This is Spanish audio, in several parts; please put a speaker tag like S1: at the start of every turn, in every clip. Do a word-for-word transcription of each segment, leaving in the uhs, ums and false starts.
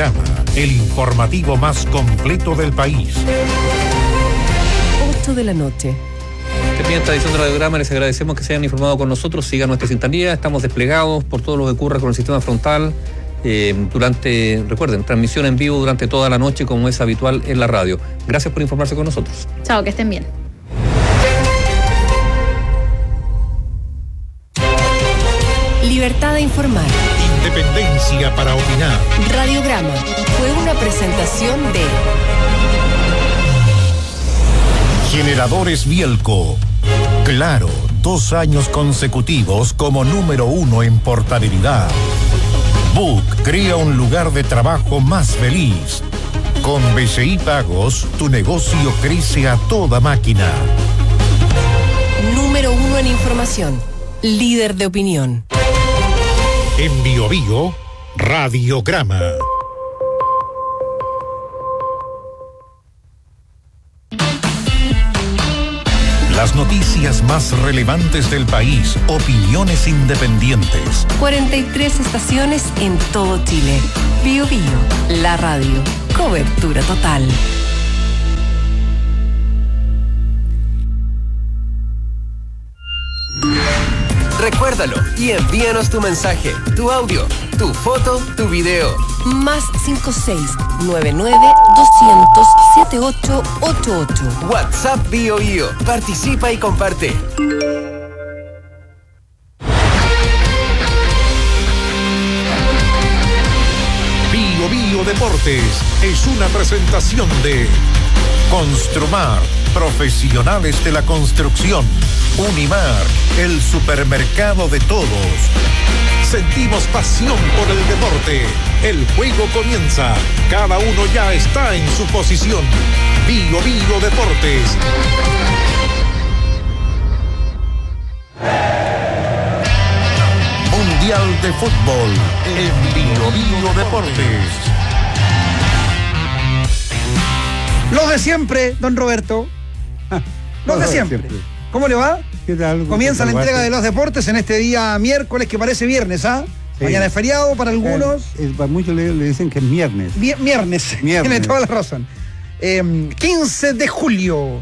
S1: Radiograma, el informativo más completo del país.
S2: ocho de la noche.
S3: Termina esta edición de Radiograma, les agradecemos que se hayan informado con nosotros, sigan nuestra sintonía, estamos desplegados por todo lo que ocurre con el sistema frontal, eh, durante, recuerden, transmisión en vivo durante toda la noche como es habitual en la radio. Gracias por informarse con nosotros.
S4: Chao, que estén bien.
S2: Libertad de informar.
S1: Independencia para opinar.
S2: Radiograma fue una presentación de
S1: Generadores Bielco. Claro, dos años consecutivos como número uno en portabilidad. Book crea un lugar de trabajo más feliz. Con B C I Pagos, tu negocio crece a toda máquina.
S2: número uno en información. Líder de opinión.
S1: En Bio Bio, Radiograma. Las noticias más relevantes del país, opiniones independientes.
S2: cuarenta y tres estaciones en todo Chile. Bio Bio, la radio. Cobertura total.
S5: Recuérdalo y envíanos tu mensaje, tu audio, tu foto, tu video.
S2: Más cinco seis nueve nueve dos cero cero siete ocho ocho ocho.
S5: WhatsApp Bio Bio. Participa y comparte.
S1: Bio Bio Deportes es una presentación de Construmar, profesionales de la construcción. Unimar, el supermercado de todos. Sentimos pasión por el deporte. El juego comienza. Cada uno ya está en su posición. Bio Bio Deportes. Mundial de Fútbol en Bio Bio Deportes.
S6: Los de siempre, don Roberto. Los de siempre. ¿Cómo le va?
S7: ¿Qué tal?
S6: Comienza la entrega de los deportes en este día miércoles que parece viernes, ¿ah? Sí. Mañana es feriado para algunos.
S7: Eh, para muchos le, le dicen que es viernes.
S6: Viernes. Tiene toda la razón. Eh, quince de julio.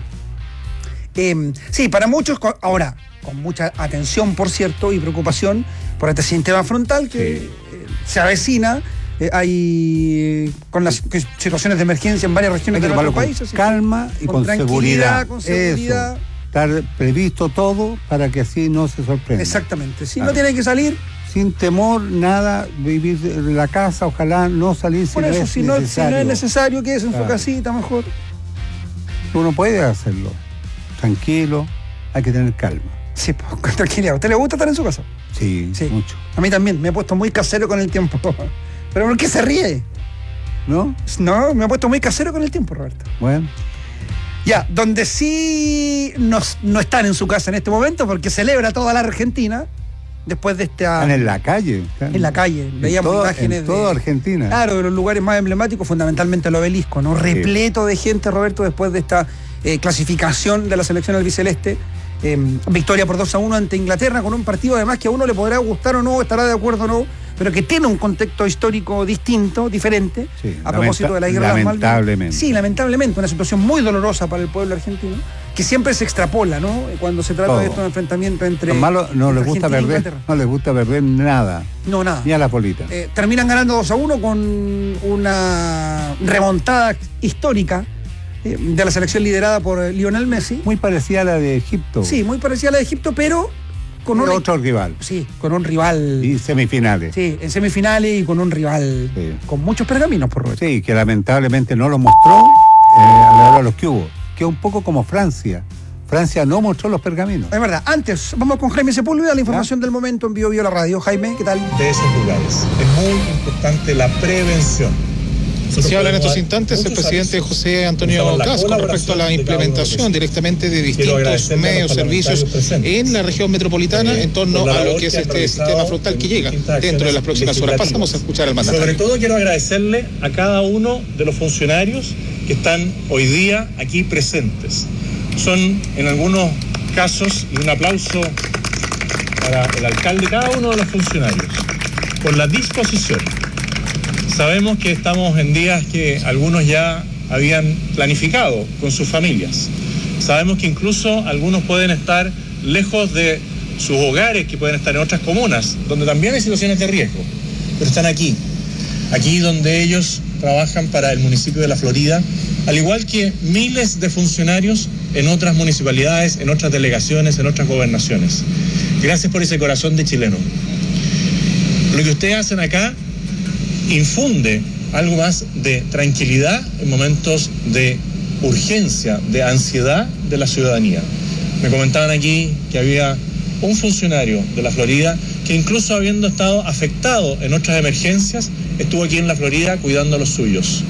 S6: Eh, sí, para muchos, ahora, con mucha atención, por cierto, y preocupación por este sistema frontal que sí. eh, se avecina. Eh, hay con las situaciones de emergencia en varias regiones de nuestro país.
S7: Con calma y con, con seguridad.
S6: Con seguridad.
S7: Eso. Estar previsto todo para que así no se sorprenda.
S6: Exactamente. Si claro. no tiene que salir.
S7: Sin temor, nada, vivir en la casa, ojalá no salir
S6: por si eso, no es si no, necesario. Si no es necesario, quédese en claro. su casita mejor.
S7: Uno puede hacerlo. Tranquilo, hay que tener calma.
S6: Sí, pues, tranquilidad. ¿A usted le gusta estar en su casa?
S7: Sí, sí, mucho.
S6: A mí también, me he puesto muy casero con el tiempo. ¿Pero por qué se ríe?
S7: ¿No?
S6: No, me he puesto muy casero con el tiempo, Roberto.
S7: Bueno.
S6: Ya, donde sí no, no están en su casa en este momento, porque celebra toda la Argentina, después de esta...
S7: Están en la calle.
S6: En la calle. Veíamos
S7: todo,
S6: imágenes
S7: en toda
S6: de...
S7: Argentina.
S6: Claro, de los lugares más emblemáticos, fundamentalmente el Obelisco, ¿no? Repleto sí. de gente, Roberto, después de esta eh, clasificación de la selección albiceleste. Eh, victoria por dos a uno ante Inglaterra, con un partido además que a uno le podrá gustar o no, estará de acuerdo o no, pero que tiene un contexto histórico distinto, diferente,
S7: sí,
S6: a propósito de la guerra de las Malvinas.
S7: Lamentablemente.
S6: Sí, lamentablemente, una situación muy dolorosa para el pueblo argentino, que siempre se extrapola, ¿no? Cuando se trata Todo. de estos enfrentamientos entre...
S7: Los malos no les gusta perder, no les gusta perder nada.
S6: No, nada.
S7: Ni a la polita.
S6: Eh, terminan ganando dos a uno con una remontada histórica de la selección liderada por Lionel Messi.
S7: Muy parecida a la de Egipto.
S6: Sí, muy parecida a la de Egipto, pero con un
S7: otro rival.
S6: Sí, con un rival.
S7: Y semifinales.
S6: Sí, en semifinales y con un rival sí. con muchos pergaminos, por Roberto.
S7: Sí, que lamentablemente no lo mostró eh, a la hora de los que hubo. Que es un poco como Francia. Francia no mostró los pergaminos.
S6: Es verdad. Antes, vamos con Jaime Sepúlveda, la información ¿Ah? del momento en Bio Bio la radio. Jaime, ¿qué tal?
S8: De esos lugares. Es muy importante la prevención.
S9: Se habla en estos instantes el presidente José Antonio Caz con respecto a la implementación directamente de distintos medios, servicios en la región metropolitana en torno a lo que es este sistema frontal que llega dentro de las próximas horas. Pasamos a escuchar al mandatario.
S8: Sobre todo quiero agradecerle a cada uno de los funcionarios que están hoy día aquí presentes. Son en algunos casos, y un aplauso para el alcalde, cada uno de los funcionarios, por la disposición, Sabemos que estamos en días que algunos ya habían planificado con sus familias. Sabemos que incluso algunos pueden estar lejos de sus hogares, que pueden estar en otras comunas, donde también hay situaciones de riesgo, pero están aquí, aquí donde ellos trabajan para el municipio de La Florida, al igual que miles de funcionarios en otras municipalidades, en otras delegaciones, en otras gobernaciones. Gracias por ese corazón de chileno. Lo que ustedes hacen acá infunde algo más de tranquilidad en momentos de urgencia, de ansiedad de la ciudadanía. Me comentaban aquí que había un funcionario de La Florida que incluso habiendo estado afectado en otras emergencias, estuvo aquí en La Florida cuidando a los suyos.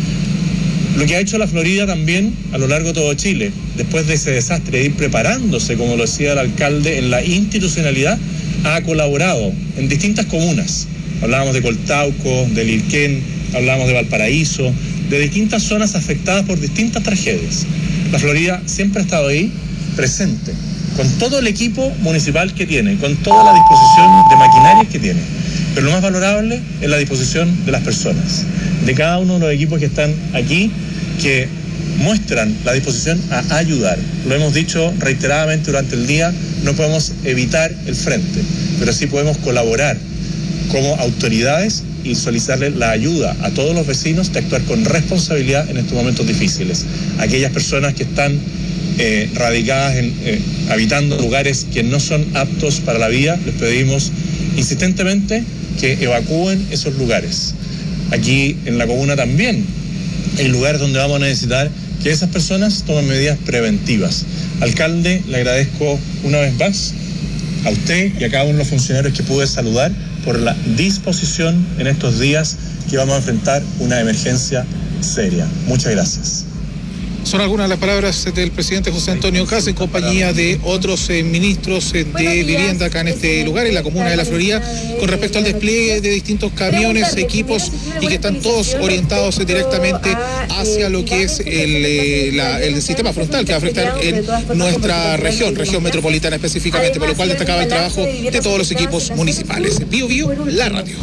S8: Lo que ha hecho La Florida también a lo largo de todo Chile, después de ese desastre, de ir preparándose, como lo decía el alcalde, en la institucionalidad, ha colaborado en distintas comunas. Hablábamos de Coltauco, de Lilquén, hablábamos de Valparaíso, de distintas zonas afectadas por distintas tragedias. La Florida siempre ha estado ahí, presente, con todo el equipo municipal que tiene, con toda la disposición de maquinarias que tiene. Pero lo más valorable es la disposición de las personas, de cada uno de los equipos que están aquí, que muestran la disposición a ayudar. Lo hemos dicho reiteradamente durante el día, no podemos evitar el frente, pero sí podemos colaborar como autoridades y solicitarle la ayuda a todos los vecinos de actuar con responsabilidad en estos momentos difíciles. Aquellas personas que están eh, radicadas, en, eh, habitando lugares que no son aptos para la vida, les pedimos insistentemente que evacúen esos lugares. Aquí en la comuna también hay lugares donde vamos a necesitar que esas personas tomen medidas preventivas. Alcalde, le agradezco una vez más a usted y a cada uno de los funcionarios que pude saludar por la disposición en estos días que vamos a enfrentar una emergencia seria. Muchas gracias.
S9: Son algunas de las palabras del presidente José Antonio Kast en compañía de otros eh, ministros eh, de vivienda acá en este lugar, en la comuna de La Florida, con respecto al despliegue de distintos camiones, equipos, y que están todos orientados eh, directamente hacia lo que es el, eh, la, el sistema frontal que va a afectar en nuestra región, región metropolitana específicamente, por lo cual destacaba el trabajo de todos los equipos municipales. Bio Bio, la radio.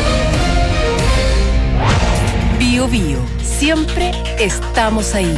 S2: Bio Bio, siempre estamos ahí.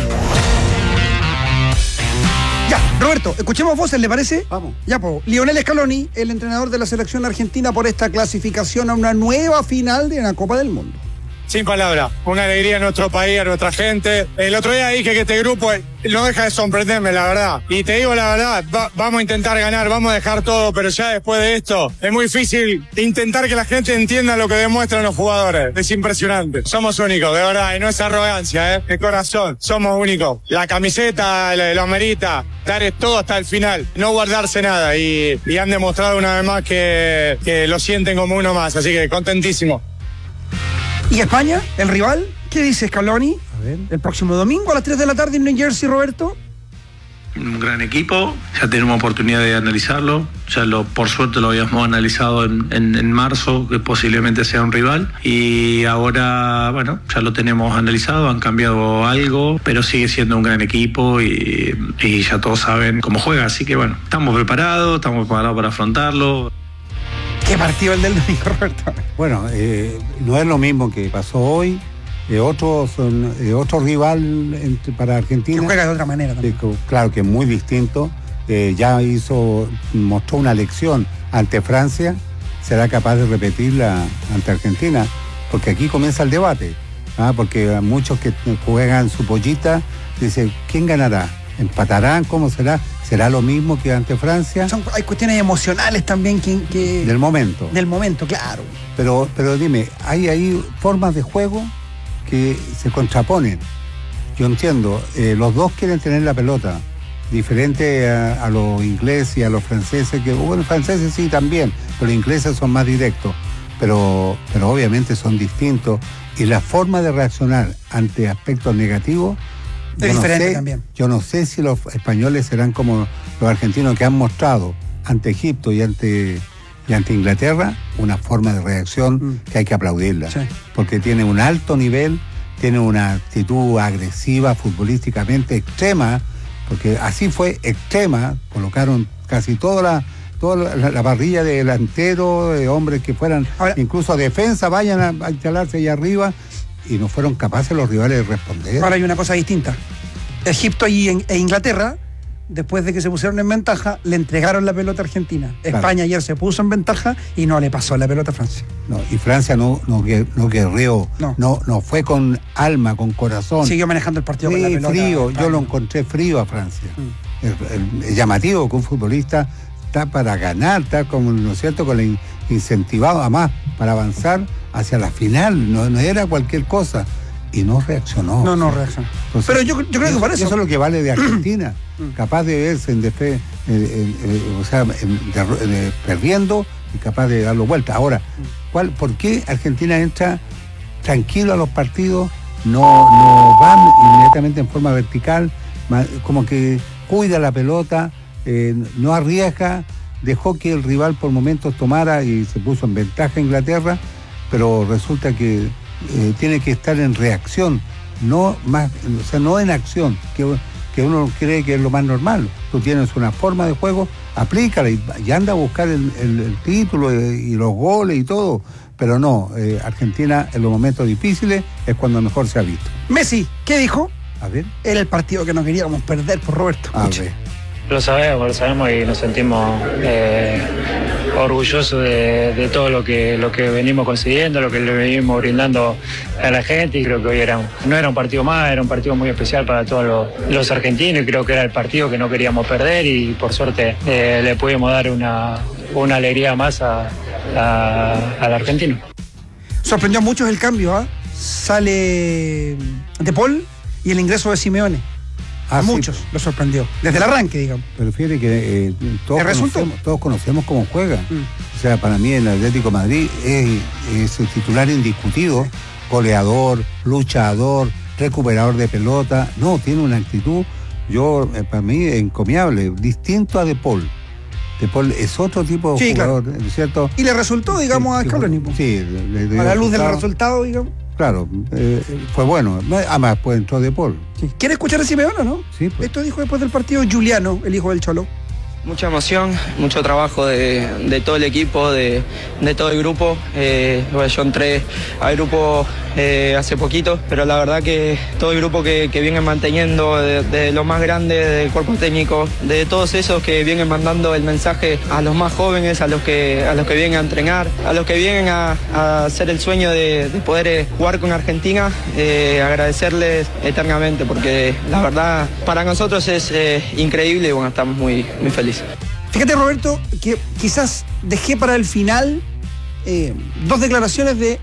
S6: Ya, Roberto, escuchemos voces, ¿le parece?
S7: Vamos.
S6: Ya, pues, Lionel Scaloni, el entrenador de la selección argentina por esta clasificación a una nueva final de la Copa del Mundo.
S4: Sin palabras, una alegría a nuestro país, a nuestra gente. El otro día dije que este grupo no deja de sorprenderme, la verdad. Y te digo la verdad, va, vamos a intentar ganar, vamos a dejar todo, pero ya después de esto es muy difícil intentar que la gente entienda lo que demuestran los jugadores. Es impresionante. Somos únicos, de verdad, y no es arrogancia, ¿eh? De corazón, somos únicos. La camiseta lo amerita, dar todo hasta el final, no guardarse nada. Y, y han demostrado una vez más que, que lo sienten como uno más, así que contentísimo.
S6: ¿Y España, el rival? ¿Qué dice Scaloni? A ver. El próximo domingo a las tres de la tarde en New Jersey, Roberto.
S10: Un gran equipo, ya tenemos oportunidad de analizarlo, ya lo por suerte lo habíamos analizado en, en, en marzo, que posiblemente sea un rival, y ahora, bueno, ya lo tenemos analizado, han cambiado algo, pero sigue siendo un gran equipo y, y ya todos saben cómo juega, así que bueno, estamos preparados, estamos preparados para afrontarlo.
S6: ¿Qué partido el del domingo, Roberto?
S7: Bueno, eh, no es lo mismo que pasó hoy. Eh, otro, son, eh, otro rival entre, para Argentina.
S6: Que juega de otra manera también.
S7: Eh, claro que es muy distinto. Eh, ya hizo, mostró una lección ante Francia. Será capaz de repetirla ante Argentina. Porque aquí comienza el debate. ¿ah? Porque muchos que juegan su pollita dicen, ¿quién ganará? ¿Empatarán? ¿Cómo será? ¿Será lo mismo que ante Francia?
S6: Son, hay cuestiones emocionales también que, que...
S7: Del momento.
S6: Del momento, claro.
S7: Pero, pero dime, hay ahí formas de juego que se contraponen. Yo entiendo, eh, los dos quieren tener la pelota, diferente a, a los ingleses y a los franceses, que bueno, los franceses sí también, pero los ingleses son más directos, pero, pero obviamente son distintos, y la forma de reaccionar ante aspectos negativos
S6: es diferente también.
S7: Yo no sé si los españoles serán como los argentinos que han mostrado ante Egipto y ante, y ante Inglaterra una forma de reacción mm. que hay que aplaudirla. Sí. Porque tiene un alto nivel, tiene una actitud agresiva futbolísticamente extrema, porque así fue extrema, colocaron casi toda la, toda la, la parrilla de delanteros, de hombres que fueran, ahora, incluso a defensa, vayan a, a instalarse ahí arriba, y no fueron capaces los rivales de responder.
S6: Ahora hay una cosa distinta. Egipto y en, e Inglaterra, después de que se pusieron en ventaja, le entregaron la pelota a Argentina. Claro. España ayer se puso en ventaja y no le pasó la pelota a Francia.
S7: No, y Francia no, no, no guerreó, no. No, no fue con alma, con corazón.
S6: Siguió manejando el partido sí, con la pelota.
S7: Frío, yo lo encontré frío a Francia. Mm. El, el, el llamativo que un futbolista está para ganar, está como, ¿no es cierto?, con el incentivado además para avanzar hacia la final, no, no era cualquier cosa. Y no reaccionó.
S6: No, no reaccionó. Entonces, pero yo, yo creo que por eso.
S7: Eso es lo que vale de Argentina. Capaz de verse en defe, eh, eh, eh, o sea, en, de, de, perdiendo y capaz de darlo vuelta. Ahora, ¿cuál, ¿por qué Argentina entra tranquilo a los partidos? No, no van inmediatamente en forma vertical, como que cuida la pelota, eh, no arriesga, dejó que el rival por momentos tomara y se puso en ventaja Inglaterra, pero resulta que Eh, tiene que estar en reacción, no más, o sea, no en acción, que, que uno cree que es lo más normal. Tú tienes una forma de juego, aplícala y, y anda a buscar el, el, el título y, y los goles y todo, pero no, eh, Argentina en los momentos difíciles es cuando mejor se ha visto.
S6: Messi, ¿qué dijo?
S7: A ver.
S6: Era el partido que no queríamos perder por Roberto.
S7: A ver.
S11: Lo sabemos, lo sabemos y nos sentimos eh, orgullosos de, de todo lo que, lo que venimos consiguiendo, lo que le venimos brindando a la gente, y creo que hoy era, no era un partido más, era un partido muy especial para todos los, los argentinos, y creo que era el partido que no queríamos perder, y por suerte eh, le pudimos dar una, una alegría más a, a, al argentino.
S6: Sorprendió a muchos el cambio, ¿eh? Sale De Paul y el ingreso de Simeone. A ah, muchos sí. Lo sorprendió, desde el arranque, digamos.
S7: Pero fíjate que eh, todos, conocemos, todos conocemos cómo juega. Mm. O sea, para mí el Atlético de Madrid es, es el titular indiscutido, goleador, luchador, recuperador de pelota. No, tiene una actitud, yo eh, para mí, encomiable, distinto a De Paul. De Paul es otro tipo de
S6: sí,
S7: jugador,
S6: claro.
S7: ¿cierto?
S6: Y le resultó, digamos, sí, a Scaloni.
S7: Sí, le, le
S6: a la luz del resultado, digamos.
S7: Claro, eh, fue bueno. Además, pues entró De Paul.
S6: Sí. ¿Quiere escuchar a Simeone, no?
S7: Sí. Pues.
S6: Esto dijo después del partido Giuliano, el hijo del Cholo.
S12: Mucha emoción, mucho trabajo de, de todo el equipo, de, de todo el grupo. Eh, yo entré al grupo eh, hace poquito, pero la verdad que todo el grupo que, que viene manteniendo, de, de los más grandes, del cuerpo técnico, de todos esos que vienen mandando el mensaje a los más jóvenes, a los que, a los que vienen a entrenar, a los que vienen a, a hacer el sueño de, de poder jugar con Argentina, eh, agradecerles eternamente, porque la verdad para nosotros es eh, increíble y bueno, estamos muy, muy felices.
S6: Fíjate, Roberto, que quizás dejé para el final eh, dos declaraciones de eh,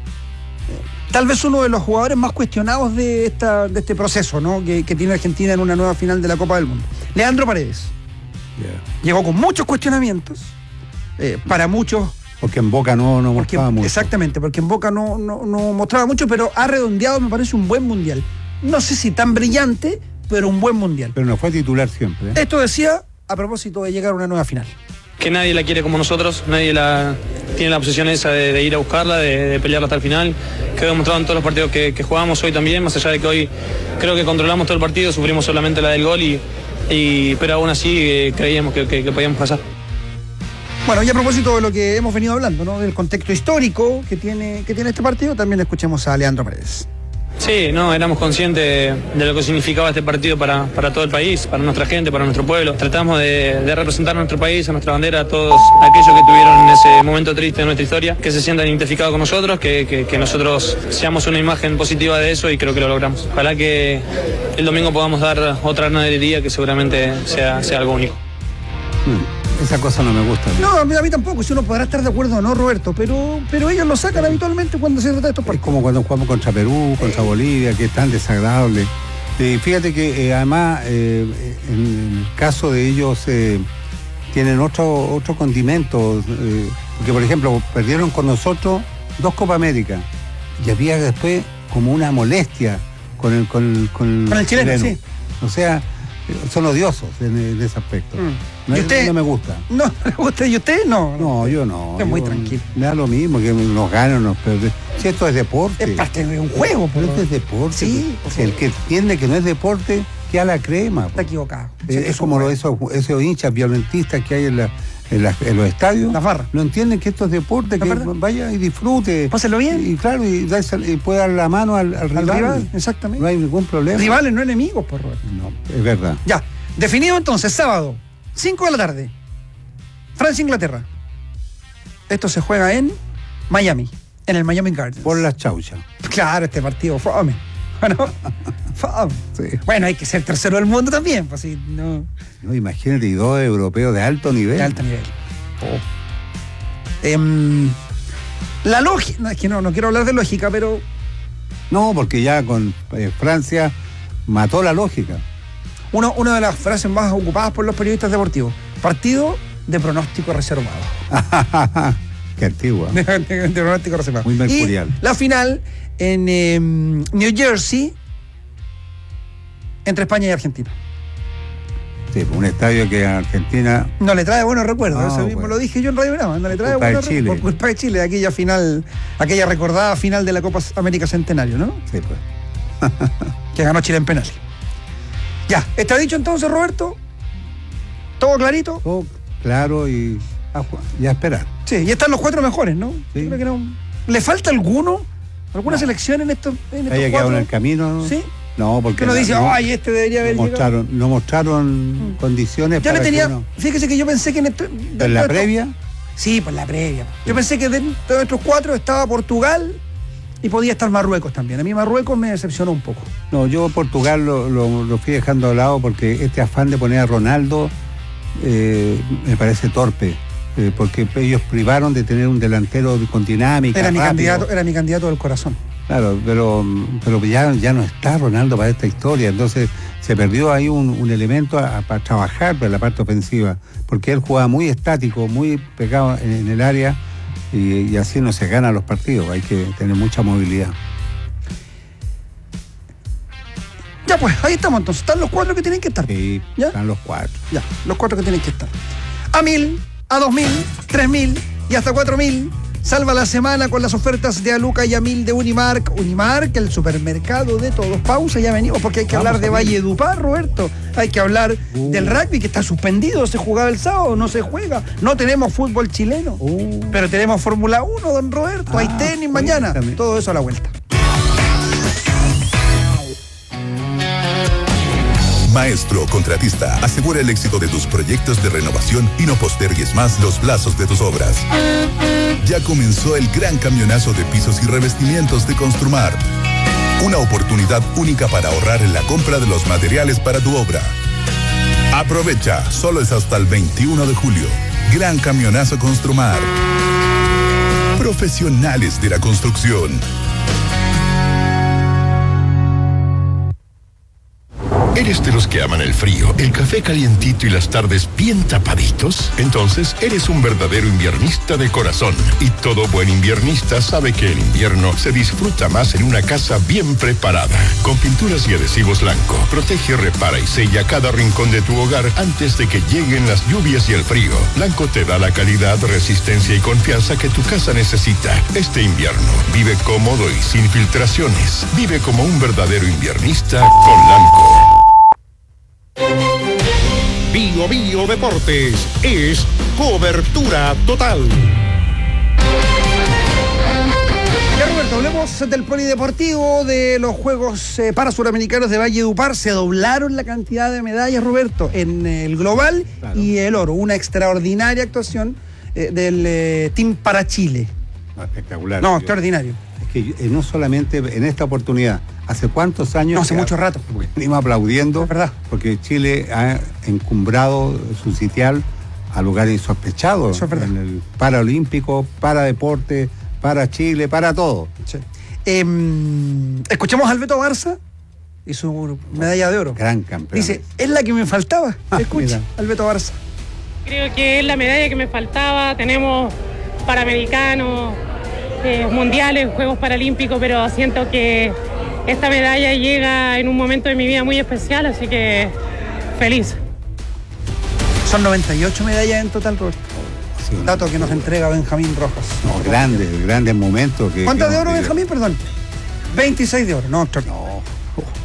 S6: tal vez uno de los jugadores más cuestionados de, esta, de este proceso, ¿no? que, que tiene Argentina en una nueva final de la Copa del Mundo. Leandro Paredes. Yeah. Llegó con muchos cuestionamientos, eh, para muchos...
S7: Porque en Boca no, no
S6: porque,
S7: mostraba mucho.
S6: Exactamente, porque en Boca no, no, no mostraba mucho, pero ha redondeado, me parece, un buen mundial. No sé si tan brillante, pero un buen mundial.
S7: Pero no fue titular siempre. ¿eh?
S6: Esto decía... a propósito de llegar a una nueva final.
S13: Que nadie la quiere como nosotros, nadie la tiene la obsesión esa de, de ir a buscarla, de, de pelearla hasta el final. Quedó demostrado en todos los partidos que, que jugamos hoy también, más allá de que hoy creo que controlamos todo el partido, sufrimos solamente la del gol, y, y pero aún así eh, creíamos que, que, que podíamos pasar.
S6: Bueno, y a propósito de lo que hemos venido hablando, ¿no? Del contexto histórico que tiene, que tiene este partido, también escuchemos a Leandro Paredes.
S13: Sí, no, éramos conscientes de lo que significaba este partido para, para todo el país, para nuestra gente, para nuestro pueblo. Tratamos de, de representar a nuestro país, a nuestra bandera, a todos aquellos que tuvieron ese momento triste de nuestra historia, que se sientan identificados con nosotros, que, que, que nosotros seamos una imagen positiva de eso, y creo que lo logramos. Ojalá que el domingo podamos dar otra ganadería que seguramente sea, sea algo único.
S7: Mm. Esa cosa no me gusta.
S6: No, a mí, a mí tampoco, si uno podrá estar de acuerdo o no, Roberto, pero, pero ellos lo sacan habitualmente cuando se trata de estos partidos.
S7: Es como cuando jugamos contra Perú, contra eh. Bolivia, que es tan desagradable. Eh, fíjate que eh, además, eh, en el caso de ellos, eh, tienen otro, otro condimento, eh, porque por ejemplo, perdieron con nosotros dos Copa América, y había después como una molestia con el, con el, con el,
S6: con el chileno, chileno. Sí.
S7: O sea, son odiosos en, en ese aspecto. Mm. No,
S6: ¿Y usted?
S7: No me gusta.
S6: ¿No me gusta? ¿Y usted? No.
S7: No, yo no.
S6: Es muy
S7: yo,
S6: tranquilo.
S7: Me da lo mismo, que nos ganen o nos pierden. Si esto es deporte.
S6: Es parte de un juego.
S7: Pero esto es deporte.
S6: Sí.
S7: Si el que entiende que no es deporte, que a la crema.
S6: Está equivocado.
S7: Eh, es, es como lo, esos, esos hinchas violentistas que hay en, la, en, la, en los estadios,
S6: las barras,
S7: no entienden que esto es deporte, que barras. Vaya y disfrute.
S6: Páselo bien.
S7: Y, y claro, y, da, y puede dar la mano al, al, al rival. rival.
S6: Exactamente.
S7: No hay ningún problema.
S6: Rivales, no enemigos, por favor.
S7: No, es verdad.
S6: Ya, definido entonces, sábado, cinco de la tarde, Francia-Inglaterra. Esto se juega en Miami, en el Miami Gardens.
S7: Por las chauchas.
S6: Claro, este partido, fome. Bueno, fome. Sí. Bueno, hay que ser tercero del mundo también, pues sí, no.
S7: No, imagínate, y dos europeos de alto nivel.
S6: De alto nivel. Oh. Eh, la lógica, no, es que no, no quiero hablar de lógica, pero...
S7: No, porque ya con eh, Francia mató la lógica.
S6: Uno, una de las frases más ocupadas por los periodistas deportivos. Partido de pronóstico reservado.
S7: Qué antigua.
S6: De, de, de pronóstico reservado.
S7: Muy mercurial.
S6: Y la final en eh, New Jersey entre España y Argentina.
S7: Sí, un estadio que a Argentina...
S6: No le trae buenos recuerdos, no, eso mismo
S7: bueno.
S6: lo dije yo en Radio Brava, no le trae
S7: culpa
S6: buenos
S7: de Chile.
S6: Por culpa de Chile, aquella final, aquella recordada final de la Copa América Centenario, ¿no?
S7: Sí, pues.
S6: Que ganó Chile en penal. Ya, ¿está dicho entonces, Roberto? ¿Todo clarito?
S7: Todo claro y ya esperar.
S6: Sí, y están los cuatro mejores, ¿no?
S7: Sí.
S6: Creo que no. ¿Le falta alguno? ¿Alguna no. selección en estos, en estos
S7: ¿Haya
S6: cuatro?
S7: quedado en el camino? ¿No?
S6: Sí.
S7: No, porque
S6: que uno dice,
S7: no,
S6: ay, este debería haber
S7: no mostraron,
S6: llegado.
S7: No mostraron mm. condiciones
S6: Yo
S7: para
S6: le tenía,
S7: que uno...
S6: fíjese que yo pensé que en esto...
S7: ¿En la esto, previa?
S6: Sí, pues la previa. Yo pensé que dentro de estos cuatro estaba Portugal y podía estar Marruecos también. A mí Marruecos me decepcionó un poco.
S7: No, yo Portugal lo, lo, lo fui dejando de lado porque este afán de poner a Ronaldo eh, me parece torpe. Eh, porque ellos privaron de tener un delantero con dinámica.
S6: Era mi
S7: rápido.
S6: candidato, era mi candidato del corazón.
S7: Claro, pero, pero ya, ya no está Ronaldo para esta historia, entonces se perdió ahí un, un elemento a, a, para trabajar para la parte ofensiva, porque él jugaba muy estático, muy pegado en, en el área y, y así no se ganan los partidos, hay que tener mucha movilidad.
S6: Ya pues, ahí estamos entonces, están los cuatro que tienen que estar.
S7: Sí,
S6: ¿ya?
S7: Están los cuatro.
S6: Ya, los cuatro que tienen que estar. A mil, a dos mil, tres mil y hasta cuatro mil. Salva la semana con las ofertas de Aluca y Amil de Unimark. Unimark, el supermercado de todos. Pausa, ya venimos, porque hay que Vamos hablar de Valledupar, Roberto. Hay que hablar uh. del rugby, que está suspendido. Se jugaba el sábado, no se juega. No tenemos fútbol chileno. Uh. Pero tenemos Fórmula uno, don Roberto. Ah, hay tenis mañana. También. Todo eso a la vuelta.
S14: Maestro contratista, asegura el éxito de tus proyectos de renovación y no postergues más los plazos de tus obras. Ya comenzó el gran camionazo de pisos y revestimientos de Construmar. Una oportunidad única para ahorrar en la compra de los materiales para tu obra. Aprovecha, solo es hasta el veintiuno de julio. Gran camionazo Construmar. Profesionales de la construcción.
S15: ¿Eres de los que aman el frío, el café calientito y las tardes bien tapaditos? Entonces, eres un verdadero inviernista de corazón. Y todo buen inviernista sabe que el invierno se disfruta más en una casa bien preparada. Con pinturas y adhesivos Lanco, protege, repara y sella cada rincón de tu hogar antes de que lleguen las lluvias y el frío. Lanco te da la calidad, resistencia y confianza que tu casa necesita. Este invierno, vive cómodo y sin filtraciones. Vive como un verdadero inviernista con Lanco.
S1: Bio Bio Deportes es cobertura total.
S6: Ya, Roberto, hablemos del polideportivo, de los Juegos eh, Parasuramenicano de Valledupar. Se doblaron la cantidad de medallas, Roberto, en el global claro. y el oro. Una extraordinaria actuación eh, del eh, Team para Chile.
S7: No, espectacular.
S6: No, extraordinario.
S7: Es que eh, no solamente en esta oportunidad, ¿hace cuántos años?
S6: No, hace mucho rato.
S7: Venimos aplaudiendo,
S6: es verdad.
S7: Porque Chile ha encumbrado su sitial a lugares insospechados.
S6: Eso es verdad.
S7: En el Paralímpico, para deporte, para Chile, para todo.
S6: Sí. Eh, escuchamos a Alberto Barça y su medalla de oro.
S7: Gran campeón.
S6: Dice, es la que me faltaba. Ah, escucha, Alberto Barça.
S16: Creo que es la medalla que me faltaba. Tenemos Panamericanos, eh, mundiales, Juegos Paralímpicos, pero siento que esta medalla llega en un momento de mi vida muy especial, así que feliz.
S6: Son noventa y ocho medallas en total, Roberto. Sí, dato que nos entrega Benjamín Rojas.
S7: No, grandes, grandes momentos. Que,
S6: ¿Cuántas
S7: que
S6: de oro,
S7: que...
S6: Benjamín? Perdón. veintiséis de oro. No, no.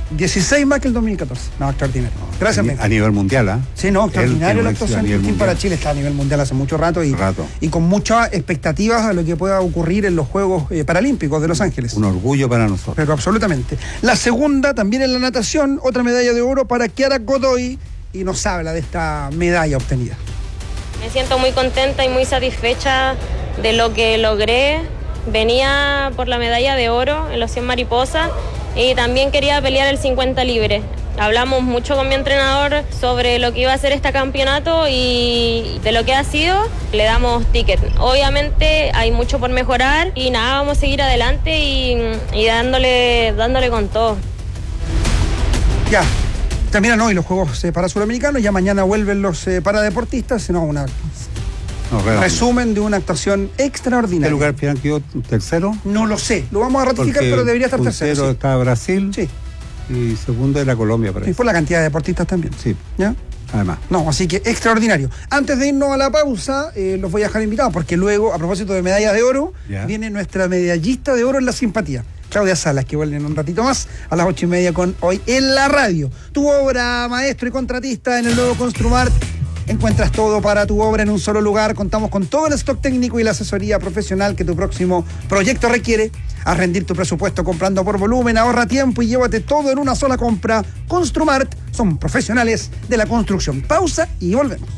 S6: dieciséis más que el dos mil catorce. No, extraordinario. Gracias,
S7: a, a nivel mundial, ¿ah? ¿eh?
S6: Sí, no, extraordinario la actuación de Joaquín para Chile. Está a nivel mundial hace mucho rato y,
S7: rato.
S6: y con muchas expectativas a lo que pueda ocurrir en los Juegos eh, Paralímpicos de Los Ángeles.
S7: Un orgullo para nosotros.
S6: Pero absolutamente. La segunda, también en la natación, otra medalla de oro para Kiara Godoy, y nos habla de esta medalla obtenida.
S17: Me siento muy contenta y muy satisfecha de lo que logré. Venía por la medalla de oro en los cien mariposas y también quería pelear el cincuenta libre. Hablamos mucho con mi entrenador sobre lo que iba a ser este campeonato y de lo que ha sido, le damos ticket. Obviamente hay mucho por mejorar y nada, vamos a seguir adelante y, y dándole, dándole con todo.
S6: Ya, terminan hoy los Juegos eh, para Suramericanos, ya mañana vuelven los eh, paradeportistas, sino una... No, resumen de una actuación extraordinaria.
S7: ¿Qué lugar final quedó tercero?
S6: No lo sé, lo vamos a ratificar,
S7: porque
S6: pero debería estar tercero.
S7: Tercero
S6: sí.
S7: está Brasil.
S6: Sí.
S7: Y segundo era Colombia, parece.
S6: Sí, por la cantidad de deportistas también.
S7: Sí.
S6: ¿Ya?
S7: Además.
S6: No, así que extraordinario. Antes de irnos a la pausa, eh, los voy a dejar invitados, porque luego, a propósito de medallas de oro, ¿ya? Viene nuestra medallista de oro en la simpatía, Claudia Salas, que vuelve en un ratito más, a las ocho y media con Hoy en la Radio. Tu obra, maestro y contratista, en el nuevo Construmart. Encuentras todo para tu obra en un solo lugar. Contamos con todo el stock técnico y la asesoría profesional que tu próximo proyecto requiere. Haz rendir tu presupuesto comprando por volumen, ahorra tiempo y llévate todo en una sola compra. Construmart, son profesionales de la construcción. Pausa y volvemos.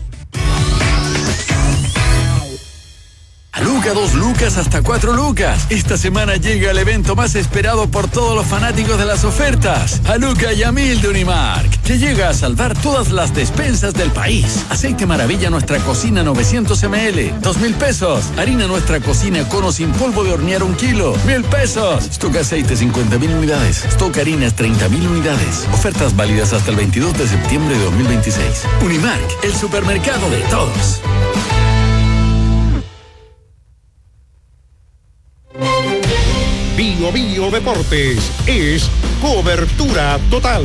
S18: A Luca, dos lucas hasta cuatro lucas. Esta semana llega el evento más esperado por todos los fanáticos de las ofertas. A Luca y a mil de Unimark, que llega a salvar todas las despensas del país. Aceite Maravilla Nuestra Cocina novecientos mililitros, dos mil pesos. Harina Nuestra Cocina Cono sin polvo de hornear un kilo, mil pesos. Stock aceite cincuenta mil unidades. Stock harinas treinta mil unidades. Ofertas válidas hasta el veintidós de septiembre de dos mil veintiséis. Unimark, el supermercado de todos.
S1: Bio Bio Deportes es cobertura total.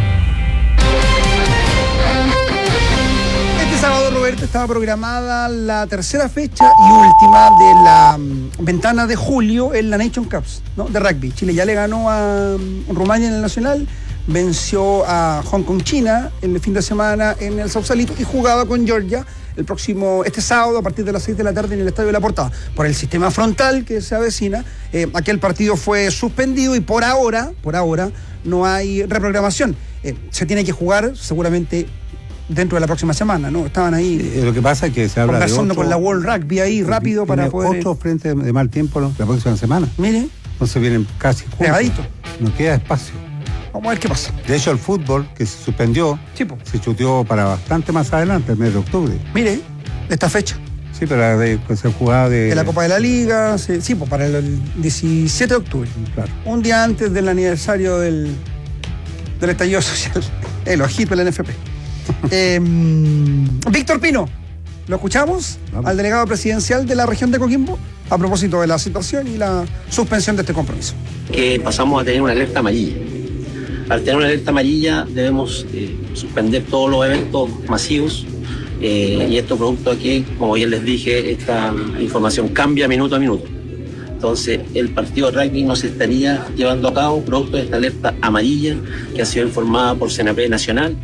S6: Este sábado, Roberto, estaba programada la tercera fecha y última de la um, ventana de julio en la Nation Cups, ¿no? De rugby. Chile ya le ganó a um, Rumania en el Nacional, venció a Hong Kong, China, en el fin de semana en el Sausalito y jugaba con Georgia el próximo, este sábado a partir de las seis de la tarde en el Estadio de la Portada. Por el sistema frontal que se avecina, eh, aquel partido fue suspendido y por ahora, por ahora, no hay reprogramación. Eh, se tiene que jugar seguramente dentro de la próxima semana, ¿no? Estaban ahí
S7: eh, lo que pasa es que se habla de otro,
S6: con la World Rugby ahí rápido para poder...
S7: otro frente de mal tiempo la próxima semana.
S6: Mire.
S7: Entonces vienen casi juntos.
S6: Pegadito.
S7: No queda espacio.
S6: Vamos a ver qué pasa.
S7: De hecho, el fútbol, que se suspendió, sí, se chuteó para bastante más adelante, el mes de octubre.
S6: Mire, esta fecha.
S7: Sí, pero de, pues, se jugaba de...
S6: De la Copa de la Liga, sí, sí pues para el diecisiete de octubre.
S7: Claro.
S6: Un día antes del aniversario del, del estallido social. El ojito del N F P. eh, Víctor Pino, ¿lo escuchamos? Vamos. Al delegado presidencial de la región de Coquimbo, a propósito de la situación y la suspensión de este compromiso.
S19: Que pasamos a tener una alerta amarilla. Al tener una alerta amarilla debemos eh, suspender todos los eventos masivos eh, y esto producto de que, como bien les dije, esta información cambia minuto a minuto. Entonces el partido de rugby no se estaría llevando a cabo producto de esta alerta amarilla que ha sido informada por C N P Nacional.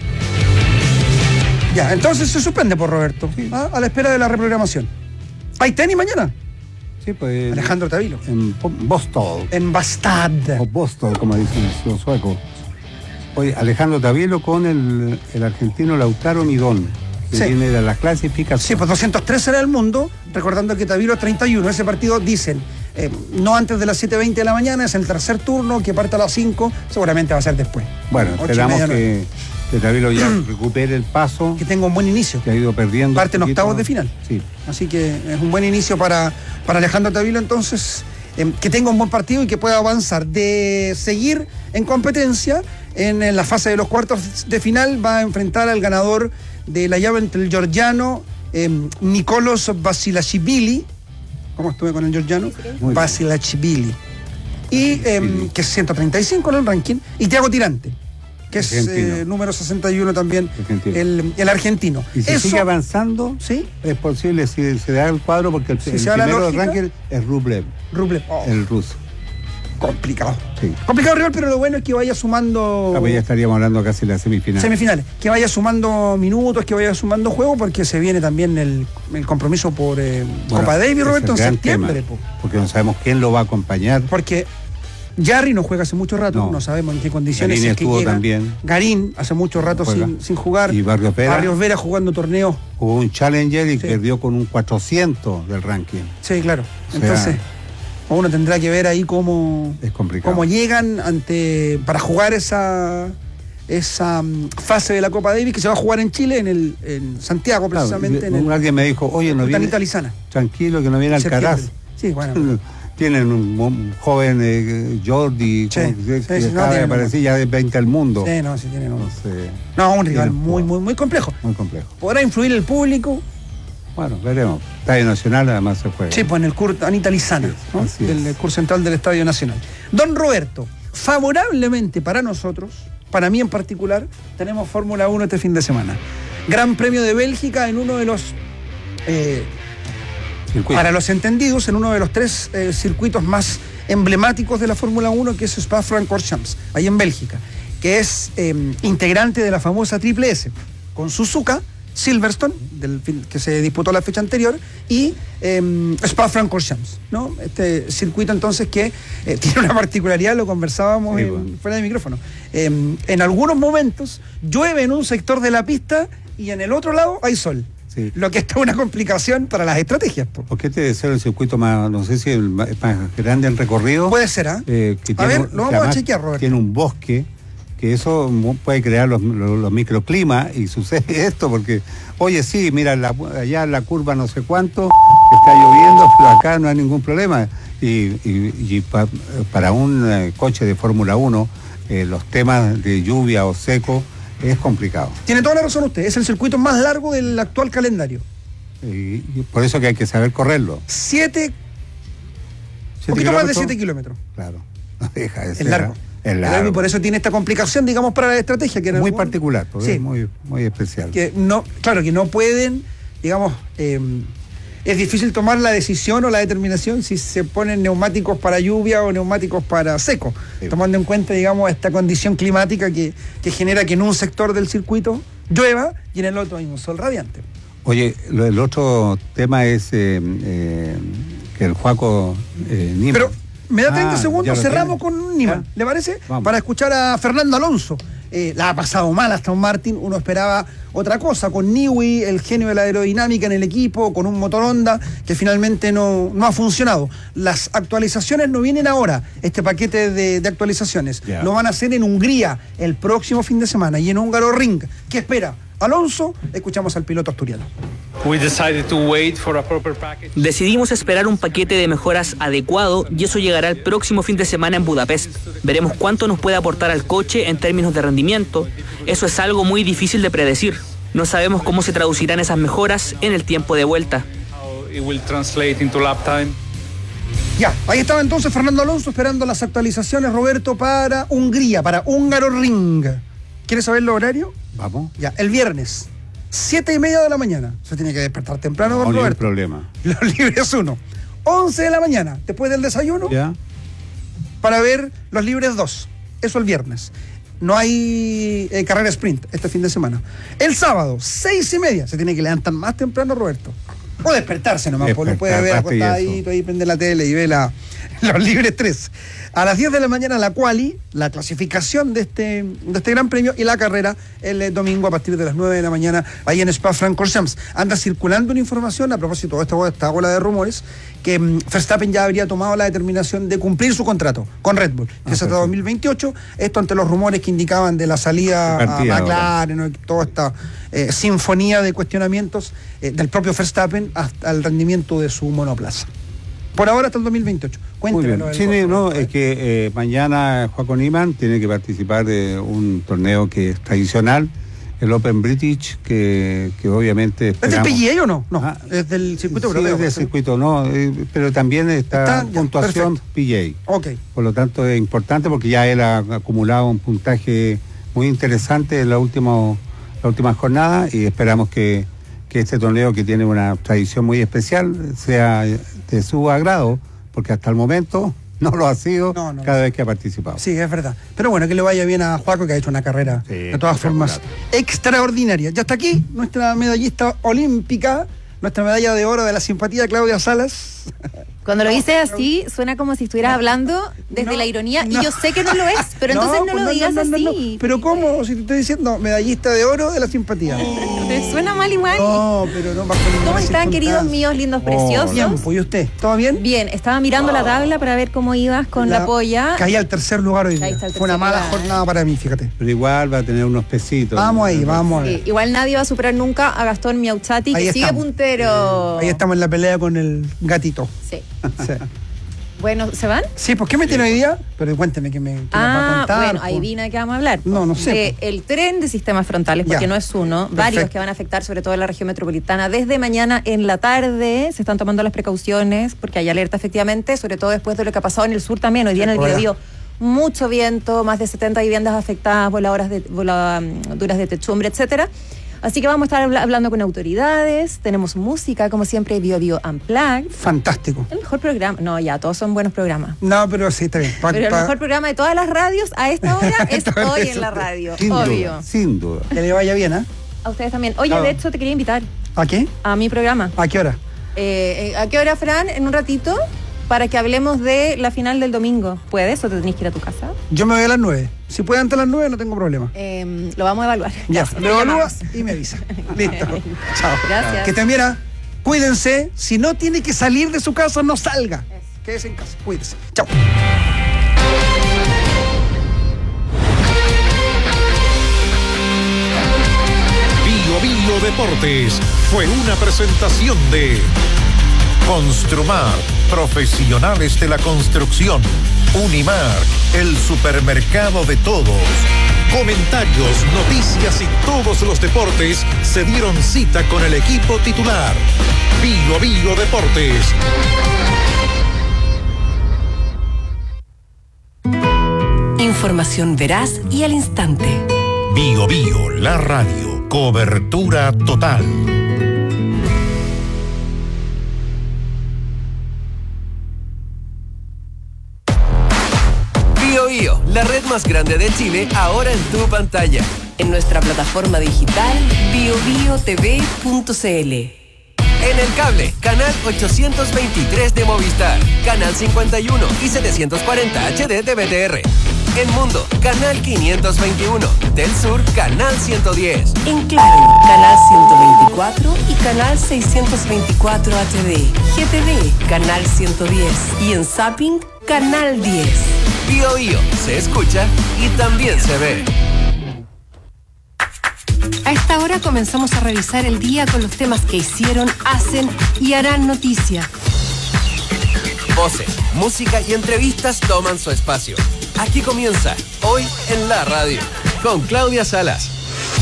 S6: Ya, entonces se suspende por Roberto, sí. ¿Ah? A la espera de la reprogramación. ¿Hay tenis mañana?
S7: Sí, pues.
S6: Alejandro Tavilo.
S7: En Boston.
S6: En Bastad.
S7: O Boston, como dicen los suecos. Oye, Alejandro Tavilo con el, el argentino Lautaro Midón, que sí. Viene de la clasificación.
S6: Sí, pues doscientos tres era el mundo, recordando que Tavilo es treinta y uno. Ese partido, dicen, eh, no antes de las siete veinte de la mañana, es el tercer turno, que parte a las cinco, seguramente va a ser después.
S7: Bueno, esperamos que, que Tavilo ya recupere el paso.
S6: Que tenga un buen inicio.
S7: Que ha ido perdiendo.
S6: Parte en octavos de final.
S7: Sí.
S6: Así que es un buen inicio para, para Alejandro Tavilo, entonces, eh, que tenga un buen partido y que pueda avanzar. De seguir en competencia, en, en la fase de los cuartos de final, va a enfrentar al ganador de la llave entre el georgiano eh, Nicolos Basilashvili. ¿Cómo estuve con el georgiano? Basilashvili. Y eh, que es ciento treinta y cinco en el ranking. Y Thiago Tirante, que es eh, número sesenta y uno también, el, el argentino.
S7: Y si Eso, sigue avanzando,
S6: ¿sí?
S7: Es posible si se da el cuadro, porque el,
S6: si
S7: el
S6: se
S7: primero
S6: del
S7: ranking es Rublev.
S6: Rublev, oh.
S7: El ruso.
S6: complicado.
S7: Sí.
S6: Complicado rival, pero lo bueno es que vaya sumando...
S7: Ah, pues ya estaríamos hablando casi de la semifinal.
S6: Semifinales. Que vaya sumando minutos, que vaya sumando juego, porque se viene también el, el compromiso por eh,
S7: Bueno,
S6: Copa Davis,
S7: es
S6: Roberto,
S7: el
S6: en
S7: gran
S6: septiembre.
S7: tema,
S6: Po.
S7: Porque no sabemos quién lo va a acompañar.
S6: Porque Jarry no juega hace mucho rato, no, no sabemos en qué condiciones
S7: Garín
S6: es que
S7: estuvo
S6: llega.
S7: también.
S6: Garín hace mucho rato sin, sin jugar.
S7: Y Barrios Vera.
S6: Barrios Vera jugando torneos.
S7: Jugó un Challenger y
S6: Sí.
S7: perdió con un cuatrocientos del ranking.
S6: Sí, claro.
S7: O sea,
S6: Entonces, uno tendrá que ver ahí cómo,
S7: es complicado.
S6: cómo llegan ante para jugar esa esa um, fase de la Copa Davis que se va a jugar en Chile, en el en Santiago precisamente.
S7: Claro,
S6: en el,
S7: alguien me dijo, oye, no viene.
S6: Lizana.
S7: Tranquilo, que no viene Alcaraz.
S6: Sí, bueno.
S7: Tienen un, un joven eh, Jordi,
S6: Sí,
S7: como que,
S6: sí,
S7: que
S6: sí, no,
S7: acaba de
S6: tienen
S7: aparecer
S6: un-
S7: ya de veinte al mundo.
S6: Sí, no, sí tienen un,
S7: Entonces,
S6: no, un rival
S7: tienen
S6: muy, muy, muy complejo.
S7: Muy complejo.
S6: ¿Podrá influir el público?
S7: Bueno, veremos. Estadio Nacional además se juega.
S6: Sí, pues en el curso Anita Lizana, ¿no?
S7: así
S6: del
S7: es.
S6: curso central del Estadio Nacional. Don Roberto, favorablemente para nosotros, para mí en particular, tenemos Fórmula uno este fin de semana. Gran Premio de Bélgica en uno de los, eh, para los entendidos, en uno de los tres eh, circuitos más emblemáticos de la Fórmula uno, que es Spa-Francorchamps, ahí en Bélgica, que es eh, integrante de la famosa Triple S, con Suzuka, Silverstone, del, que se disputó la fecha anterior, y eh, Spa-Francorchamps, ¿no? Este circuito entonces que eh, tiene una particularidad, lo conversábamos
S7: Sí,
S6: en-
S7: bueno.
S6: fuera de micrófono. Eh, en algunos momentos llueve en un sector de la pista y en el otro lado hay sol.
S7: Sí.
S6: Lo que está una complicación para las estrategias. Po.
S7: Porque este debe ser el circuito más, no sé si el más, más grande en recorrido.
S6: Puede ser, ¿ah?
S7: Eh, que
S6: A
S7: tiene-
S6: ver, lo
S7: que
S6: vamos a
S7: además
S6: chequear, Roberto.
S7: Tiene un bosque, que eso mu- puede crear los, los, los microclimas y sucede esto porque, oye, sí, mira, la, allá en la curva no sé cuánto, está lloviendo, pero acá no hay ningún problema. Y, y, y pa- para un eh, coche de Fórmula uno, eh, los temas de lluvia o seco es complicado.
S6: Tiene toda la razón usted, es el circuito más largo del actual calendario.
S7: Y, y por eso que hay que saber correrlo.
S6: Siete,
S7: ¿Siete
S6: poquito más de
S7: kilómetros?
S6: siete kilómetros.
S7: Claro, no deja de
S6: Es
S7: ser.
S6: largo.
S7: Es
S6: Y
S7: largo.
S6: por eso tiene esta complicación, digamos, para la estrategia. Que en
S7: Muy
S6: algún-
S7: particular, porque
S6: Sí.
S7: es muy, muy especial.
S6: que no, claro, que no pueden, digamos, eh, es difícil tomar la decisión o la determinación si se ponen neumáticos para lluvia o neumáticos para seco,
S7: Sí.
S6: tomando en cuenta, digamos, esta condición climática que, que genera que en un sector del circuito llueva y en el otro hay un sol radiante.
S7: Oye, lo- el otro tema es eh, eh, que el Juaco eh, Nima.
S6: Pero me da treinta
S7: Ah,
S6: segundos,
S7: ya lo
S6: cerramos
S7: tiene.
S6: con Nima,
S7: Ya.
S6: ¿le parece?
S7: Vamos.
S6: Para escuchar a Fernando Alonso. Eh, la ha pasado mal hasta un Martin, uno esperaba otra cosa, con Newey, el genio de la aerodinámica en el equipo, con un motor Honda que finalmente no, no ha funcionado. Las actualizaciones no vienen ahora, este paquete de, de actualizaciones.
S7: Ya.
S6: Lo van a hacer en Hungría el próximo fin de semana y en Húngaro Ring. ¿Qué espera Alonso? Escuchamos al piloto asturiano.
S13: We decided to wait for a proper package.
S20: Decidimos esperar un paquete de mejoras adecuado y eso llegará el próximo fin de semana en Budapest. Veremos cuánto nos puede aportar al coche en términos de rendimiento. Eso es algo muy difícil de predecir. No sabemos cómo se traducirán esas mejoras en el tiempo de vuelta.
S13: How it will translate into lap time.
S6: Ya, ahí estaba entonces Fernando Alonso esperando las actualizaciones, Roberto, para Hungría, para Húngaro Ring. ¿Quieres saber el horario?
S7: Vamos.
S6: Ya, el viernes, siete y media de la mañana. Se tiene que despertar temprano,
S7: No,
S6: don
S7: ni un
S6: Roberto.
S7: problema.
S6: Los libres uno. once de la mañana, después del desayuno,
S7: ¿Ya?
S6: para ver los libres dos. Eso el viernes. No hay eh, carrera sprint este fin de semana. El sábado, seis y media. Se tiene que levantar más temprano, Roberto. O despertarse nomás, pues lo puede ver
S7: Despertarte y
S6: acostadito, ahí prende la tele y ve la, los libres tres. A las diez de la mañana la quali, la clasificación de este, de este gran premio y la carrera el eh, domingo a partir de las nueve de la mañana ahí en Spa-Francorchamps. Anda circulando una información a propósito de esta, esta ola de rumores que mm, Verstappen ya habría tomado la determinación de cumplir su contrato con Red Bull, que
S7: Ah,
S6: es hasta dos mil veintiocho. Esto ante los rumores que indicaban de la salida
S7: De partida
S6: a McLaren, ¿no? toda esta eh, sinfonía de cuestionamientos eh, del propio Verstappen hasta el rendimiento de su monoplaza. Por ahora hasta el dos mil veintiocho.
S7: Muy
S6: Cuéntemelo.
S7: bien.
S6: el
S7: Sí,
S6: gol,
S7: no,
S6: Roberto.
S7: es que eh, mañana Juaco Niman tiene que participar de un torneo que es tradicional, el Open British, que, que obviamente
S6: ¿Es del
S7: esperamos.
S6: P G A o no? No,
S7: Ah,
S6: es del circuito
S7: Sí,
S6: europeo.
S7: es del
S6: ¿sí?
S7: circuito, no, eh, pero también está,
S6: Está, ya,
S7: puntuación
S6: perfecto.
S7: P G A.
S6: Ok.
S7: Por lo tanto es importante porque ya él ha acumulado un puntaje muy interesante en la última, la última jornada y esperamos que, que este torneo, que tiene una tradición muy especial, sea de su agrado, porque hasta el momento no lo ha sido
S6: No, no,
S7: cada
S6: no.
S7: vez que ha participado.
S6: Sí, es verdad. Pero bueno, que le vaya bien a Juaco, que ha hecho una carrera
S7: Sí,
S6: de todas formas extraordinaria. Ya está aquí nuestra medallista olímpica, nuestra medalla de oro de la simpatía, Claudia Salas.
S21: Cuando lo dices así, suena como si estuvieras hablando desde
S6: No,
S21: la ironía,
S6: no.
S21: y yo sé que no lo es, pero entonces no,
S6: pues
S21: lo digas
S6: no, no,
S21: así.
S6: no. Pero ¿cómo? Si te estoy diciendo medallista de oro de la simpatía.
S21: Te suena mal igual.
S6: No, pero no bajo ninguna
S21: ¿Cómo están, queridos
S6: circunstancia.
S21: míos, lindos,
S6: Oh,
S21: preciosos?
S6: bien, pues, ¿y usted? ¿Todo bien?
S21: Bien, estaba mirando la tabla para ver cómo ibas con la, polla.
S6: Caí al tercer lugar hoy día.
S21: Caíste al
S6: Fue una
S21: tercer
S6: mala
S21: lugar.
S6: jornada para mí, fíjate.
S7: Pero igual va a tener unos pesitos.
S6: Vamos ahí, vamos a ver.
S21: Sí, igual nadie va a superar nunca a Gastón Miauchati,
S6: Ahí
S21: que sigue
S6: estamos.
S21: puntero.
S6: Ahí estamos en la pelea con el gatito.
S21: Sí.
S6: Sí.
S21: Bueno, ¿se van?
S6: Sí, pues ¿qué me tiene hoy día? Pero cuénteme que me, que nos va a
S21: Ah,
S6: contar.
S21: bueno,
S6: pues.
S21: ahí vine a que vamos a hablar.
S6: No, no sé,
S21: De el tren de sistemas frontales, porque
S6: Ya.
S21: no es uno, varios
S6: Perfecto.
S21: que van a afectar sobre todo en la región metropolitana. Desde mañana en la tarde se están tomando las precauciones, porque hay alerta efectivamente, sobre todo después de lo que ha pasado en el sur también. Hoy día en el
S6: Hola.
S21: Biobío, mucho viento, más de setenta viviendas afectadas, voladoras de, voladuras de techumbre, etcétera. Así que vamos a estar habla- hablando con autoridades, tenemos música, como siempre, Bio Bio Unplugged.
S6: Fantástico.
S21: El mejor programa, no, ya, todos son buenos programas.
S6: No, pero sí, está bien. Pa-
S21: Pero el
S6: pa-
S21: mejor programa de todas las radios a esta hora es
S6: Esta
S21: hoy
S6: vez
S21: en la
S6: sí.
S21: radio,
S7: Sin
S21: obvio.
S7: duda, sin duda.
S6: Que le vaya bien, ¿ah?
S21: A ustedes también. Oye,
S6: Claro.
S21: de hecho, te quería invitar
S6: ¿A qué?
S21: a mi programa.
S6: ¿A qué hora?
S21: Eh, eh, ¿A qué hora, Fran? En un ratito, para que hablemos de la final del domingo. ¿Puedes o te tenés que ir a tu casa?
S6: Yo me voy a las nueve. Si puede antes de las nueve, no tengo problema.
S21: Eh, lo vamos a evaluar.
S6: Ya,
S21: Nos
S6: lo evalúa
S21: llamamos.
S6: y me avisa. Listo. Chao.
S21: Gracias.
S6: Que también, ah, cuídense. Si no tiene que salir de su casa, no salga. Quédese en casa. Cuídese. Chao.
S1: Bio Bio Deportes fue una presentación de Construmar, profesionales de la construcción. Unimar, el supermercado de todos. Comentarios, noticias y todos los deportes se dieron cita con el equipo titular. Bio Bio Deportes.
S2: Información veraz y al instante.
S1: Bio Bio, la radio. Cobertura total.
S5: Bio Bio, la red más grande de Chile, ahora en tu pantalla.
S2: En nuestra plataforma digital bio bio t v punto c l.
S5: En el cable, canal ochocientos veintitrés de Movistar, canal cincuenta y uno y setecientos cuarenta H D de B T R. En Mundo, canal quinientos veintiuno. Del Sur, canal ciento diez.
S2: En Claro, canal ciento veinticuatro y canal seiscientos veinticuatro H D. G T V, canal ciento diez. Y en Zapping, canal diez.
S5: Bio Bio, se escucha y también se ve.
S22: A esta hora comenzamos a revisar el día con los temas que hicieron, hacen y harán noticia.
S5: Voces, música y entrevistas toman su espacio. Aquí comienza, hoy en la radio, con Claudia Salas.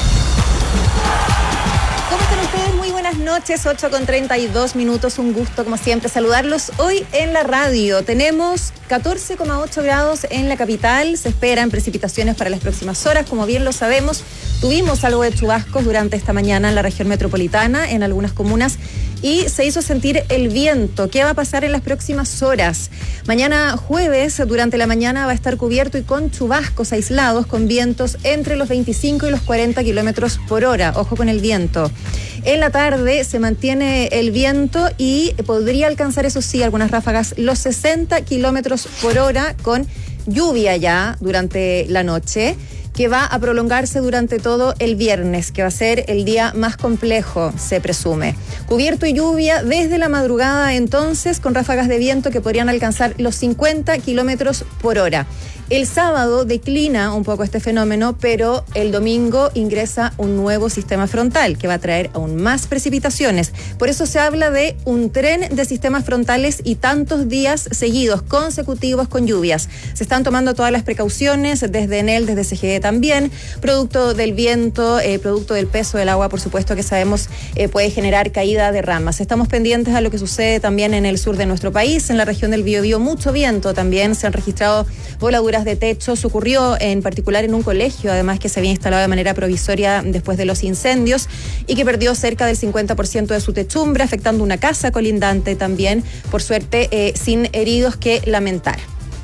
S21: ¿Cómo están ustedes? Muy buenas noches, ocho con treinta y dos minutos. Un gusto, como siempre, saludarlos hoy en la radio. Tenemos catorce coma ocho grados en la capital. Se esperan precipitaciones para las próximas horas. Como bien lo sabemos, tuvimos algo de chubascos durante esta mañana en la región metropolitana, en algunas comunas, y se hizo sentir el viento. ¿Qué va a pasar en las próximas horas? Mañana jueves, durante la mañana, va a estar cubierto y con chubascos aislados, con vientos entre los veinticinco y los cuarenta kilómetros por hora. Ojo con el viento. En la tarde se mantiene el viento y podría alcanzar, eso sí, algunas ráfagas, los sesenta kilómetros por hora, con lluvia ya durante la noche, que va a prolongarse durante todo el viernes, que va a ser el día más complejo, se presume. Cubierto y lluvia desde la madrugada entonces, con ráfagas de viento que podrían alcanzar los cincuenta kilómetros por hora. El sábado declina un poco este fenómeno, pero el domingo ingresa un nuevo sistema frontal que va a traer aún más precipitaciones. Por eso se habla de un tren de sistemas frontales y tantos días seguidos, consecutivos, con lluvias. Se están tomando todas las precauciones desde Enel, desde C G E también, producto del viento, eh, producto del peso del agua, por supuesto, que sabemos eh, puede generar caída de ramas. Estamos pendientes a lo que sucede también en el sur de nuestro país, en la región del Biobío, mucho viento también. Se han registrado voladuras de techos. Ocurrió en particular en un colegio, además, que se había instalado de manera provisoria después de los incendios y que perdió cerca del cincuenta por ciento de su techumbre, afectando una casa colindante también, por suerte eh, sin heridos que lamentar.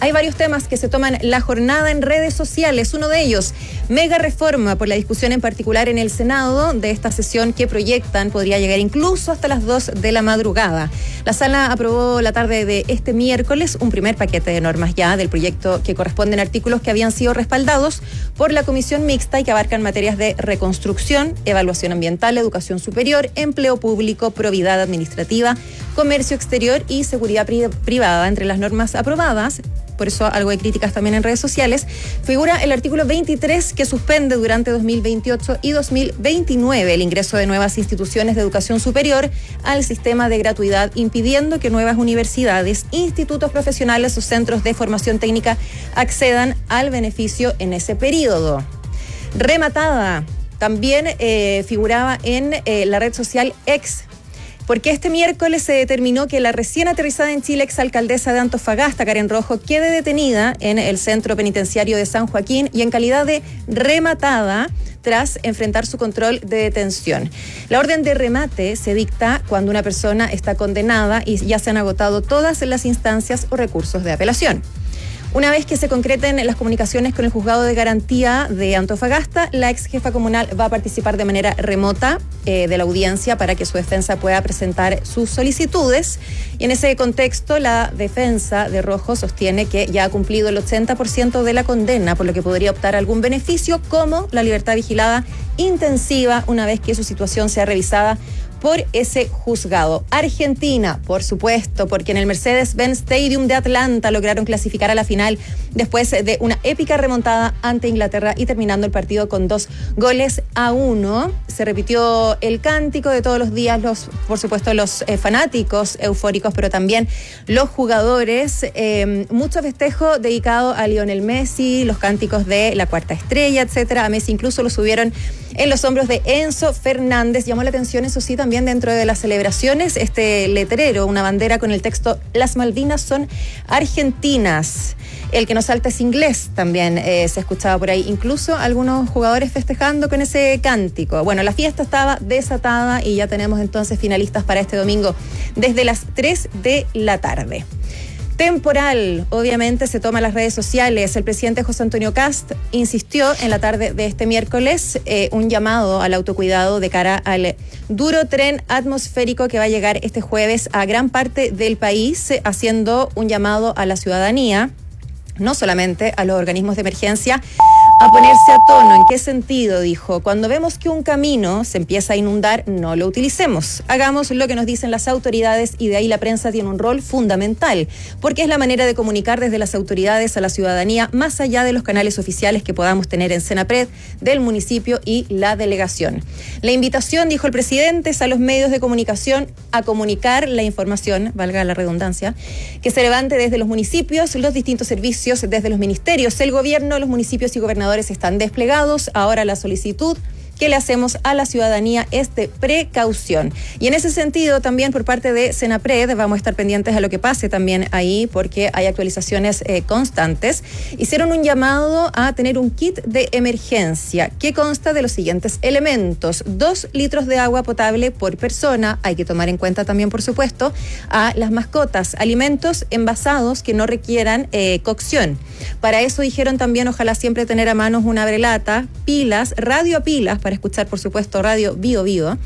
S21: Hay varios temas que se toman la jornada en redes sociales. Uno de ellos, mega reforma por la discusión en particular en el Senado de esta sesión que proyectan podría llegar incluso hasta las dos de la madrugada. La sala aprobó la tarde de este miércoles un primer paquete de normas ya del proyecto que corresponden a artículos que habían sido respaldados por la Comisión Mixta y que abarcan materias de reconstrucción, evaluación ambiental, educación superior, empleo público, probidad administrativa, comercio exterior y seguridad pri- privada. Entre las normas aprobadas, por eso algo de críticas también en redes sociales, figura el artículo veintitrés que suspende durante dos mil veintiocho y dos mil veintinueve el ingreso de nuevas instituciones de educación superior al sistema de gratuidad, impidiendo que nuevas universidades, institutos profesionales o centros de formación técnica accedan al beneficio en ese periodo. Rematada también eh, figuraba en eh, la red social X, porque este miércoles se determinó que la recién aterrizada en Chile exalcaldesa de Antofagasta, Karen Rojo, quede detenida en el centro penitenciario de San Joaquín y en calidad de rematada tras enfrentar su control de detención. La orden de remate se dicta cuando una persona está condenada y ya se han agotado todas las instancias o recursos de apelación. Una vez que se concreten las comunicaciones con el Juzgado de Garantía de Antofagasta, la ex jefa comunal va a participar de manera remota eh, de la audiencia para que su defensa pueda presentar sus solicitudes. Y en ese contexto, la defensa de Rojo sostiene que ya ha cumplido el ochenta por ciento de la condena, por lo que podría optar a algún beneficio como la libertad vigilada intensiva una vez que su situación sea revisada por ese juzgado. Argentina, por supuesto, porque en el Mercedes-Benz Stadium de Atlanta lograron clasificar a la final después de una épica remontada ante Inglaterra y terminando el partido con dos goles a uno. Se repitió el cántico de todos los días, los, por supuesto, los eh, fanáticos eufóricos, pero también los jugadores. Eh, mucho festejo dedicado a Lionel Messi, los cánticos de la cuarta estrella, etcétera. A Messi incluso lo subieron en los hombros de Enzo Fernández. Llamó la atención, eso sí, también dentro de las celebraciones, este letrero, una bandera con el texto "Las Malvinas son argentinas". El que no salta es inglés, también eh, se escuchaba por ahí. Incluso algunos jugadores festejando con ese cántico. Bueno, la fiesta estaba desatada y ya tenemos entonces finalistas para este domingo desde las tres de la tarde. Temporal, obviamente se toma las redes sociales. El presidente José Antonio Kast insistió en la tarde de este miércoles eh, un llamado al autocuidado de cara al duro tren atmosférico que va a llegar este jueves a gran parte del país, eh, haciendo un llamado a la ciudadanía, no solamente a los organismos de emergencia, a ponerse a tono. ¿En qué sentido? Dijo, cuando vemos que un camino se empieza a inundar, no lo utilicemos. Hagamos lo que nos dicen las autoridades y de ahí la prensa tiene un rol fundamental, porque es la manera de comunicar desde las autoridades a la ciudadanía, más allá de los canales oficiales que podamos tener en Senapred, del municipio y la delegación. La invitación, dijo el presidente, es a los medios de comunicación a comunicar la información, valga la redundancia, que se levante desde los municipios, los distintos servicios, desde los ministerios, el gobierno, los municipios y gobernadores están desplegados. Ahora la solicitud que le hacemos a la ciudadanía es de precaución. Y en ese sentido, también por parte de Senapred, vamos a estar pendientes a lo que pase también ahí, porque hay actualizaciones eh, constantes. Hicieron un llamado a tener un kit de emergencia que consta de los siguientes elementos: dos litros de agua potable por persona. Hay que tomar en cuenta también, por supuesto, a las mascotas, alimentos envasados que no requieran eh, cocción. Para eso dijeron también, ojalá siempre tener a mano una abrelata, pilas, radiopilas, para escuchar, por supuesto, radio Bio Bio,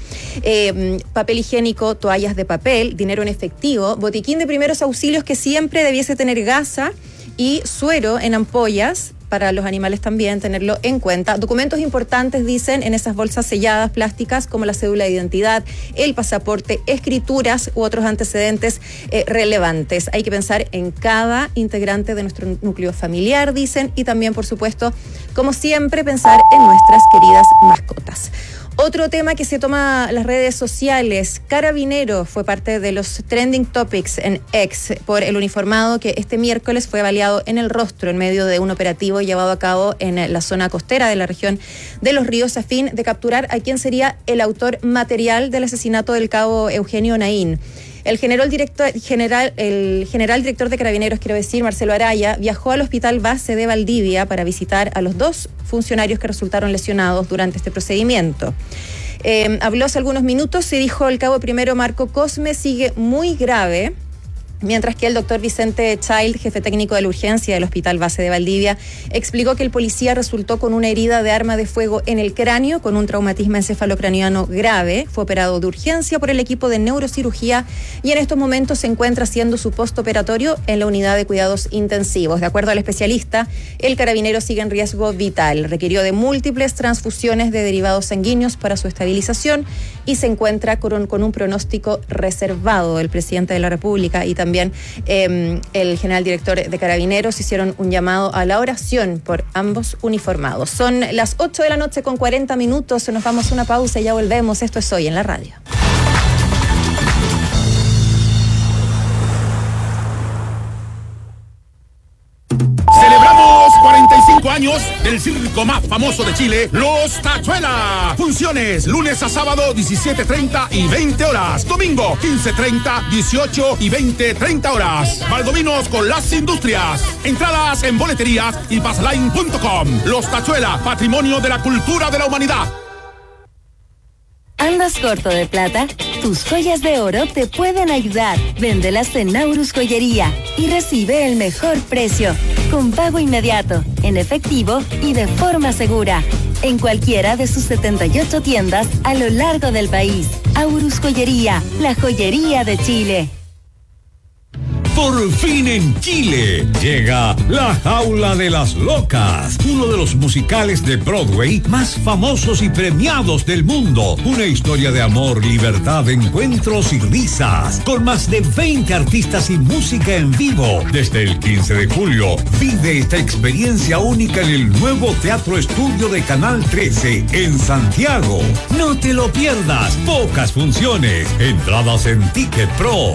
S21: eh, papel higiénico, toallas de papel, dinero en efectivo, botiquín de primeros auxilios que siempre debiese tener gasa y suero en ampollas, para los animales también, tenerlo en cuenta. Documentos importantes, dicen, en esas bolsas selladas plásticas, como la cédula de identidad, el pasaporte, escrituras u otros antecedentes eh, relevantes. Hay que pensar en cada integrante de nuestro núcleo familiar, dicen, y también, por supuesto, como siempre, pensar en nuestras queridas mascotas. Otro tema que se toma las redes sociales, Carabineros fue parte de los trending topics en X por el uniformado que este miércoles fue baleado en el rostro en medio de un operativo llevado a cabo en la zona costera de la región de Los Ríos a fin de capturar a quien sería el autor material del asesinato del cabo Eugenio Naín. El general director, general, el general director de Carabineros, quiero decir, Marcelo Araya, viajó al hospital base de Valdivia para visitar a los dos funcionarios que resultaron lesionados durante este procedimiento. Eh, habló hace algunos minutos y dijo: el cabo primero Marco Cosme sigue muy grave. Mientras que el doctor Vicente Child, jefe técnico de la urgencia del Hospital Base de Valdivia, explicó que el policía resultó con una herida de arma de fuego en el cráneo, con un traumatismo encefalocraniano grave. Fue operado de urgencia por el equipo de neurocirugía y en estos momentos se encuentra haciendo su postoperatorio en la unidad de cuidados intensivos. De acuerdo al especialista, el carabinero sigue en riesgo vital. Requirió de múltiples transfusiones de derivados sanguíneos para su estabilización y se encuentra con un, con un pronóstico reservado. El presidente de la República y también También eh, el general director de Carabineros hicieron un llamado a la oración por ambos uniformados. Son las ocho de la noche con cuarenta minutos. Nos vamos a una pausa y ya volvemos. Esto es Hoy en la Radio.
S3: Celebramos cuarenta y cinco años del circo más famoso de Chile, Los Tachuela. Funciones lunes a sábado diecisiete treinta y veinte horas. Domingo quince treinta, dieciocho y veinte treinta horas. Valdominos con las industrias. Entradas en boleterías y pasaline punto com. Los Tachuela, patrimonio de la cultura de la humanidad.
S8: ¿Andas corto de plata? Tus joyas de oro te pueden ayudar. Véndelas en Naurus Joyería y recibe el mejor precio, con pago inmediato, en efectivo y de forma segura. En cualquiera de sus setenta y ocho tiendas a lo largo del país. Aurus Joyería, la joyería de Chile.
S23: Por fin en Chile llega La Jaula de las Locas, uno de los musicales de Broadway más famosos y premiados del mundo. Una historia de amor, libertad, encuentros y risas, con más de veinte artistas y música en vivo. Desde el quince de julio, vive esta experiencia única en el nuevo Teatro Estudio de Canal trece en Santiago. No te lo pierdas, pocas funciones, entradas en Ticket Pro.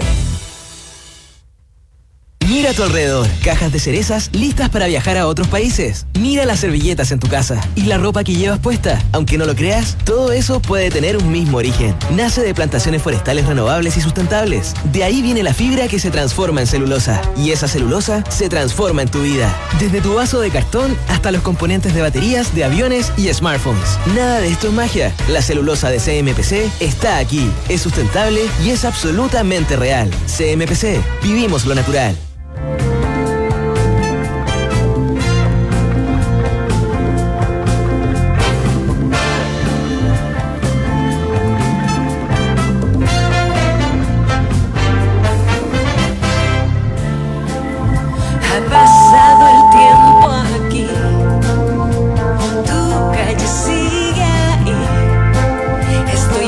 S24: Mira a tu alrededor, cajas de cerezas listas para viajar a otros países. Mira las servilletas en tu casa y la ropa que llevas puesta. Aunque no lo creas, todo eso puede tener un mismo origen. Nace de plantaciones forestales renovables y sustentables. De ahí viene la fibra que se transforma en celulosa. Y esa celulosa se transforma en tu vida. Desde tu vaso de cartón hasta los componentes de baterías, de aviones y smartphones. Nada de esto es magia. La celulosa de C M P C está aquí. Es sustentable y es absolutamente real. C M P C. Vivimos lo natural.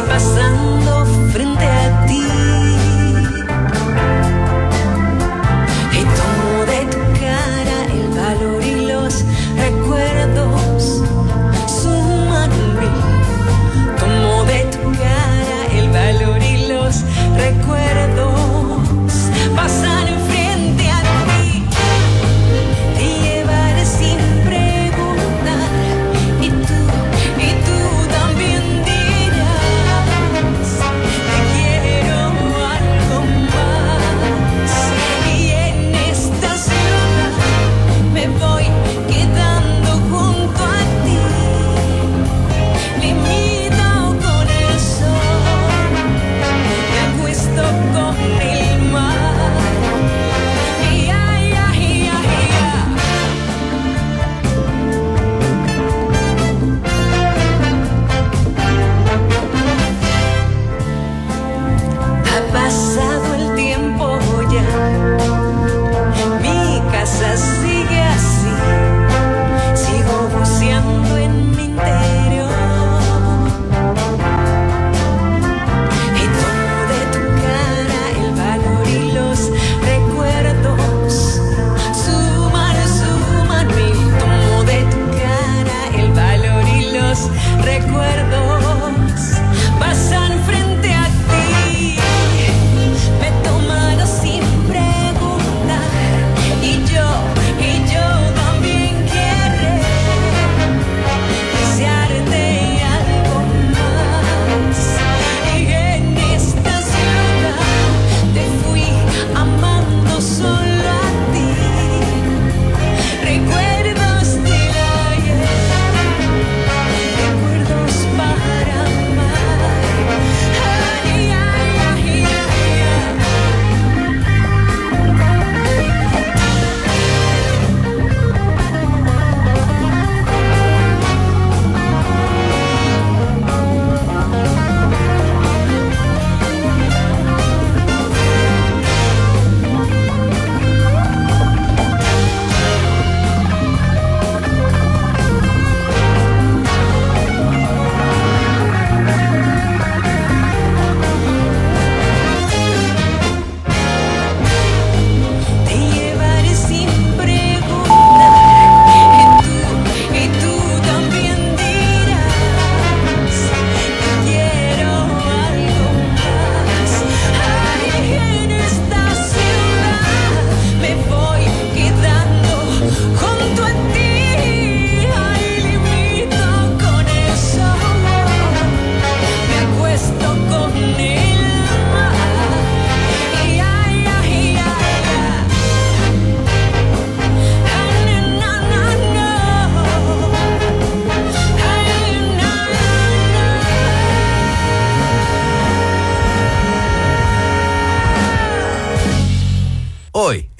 S25: Pasando frente a ti.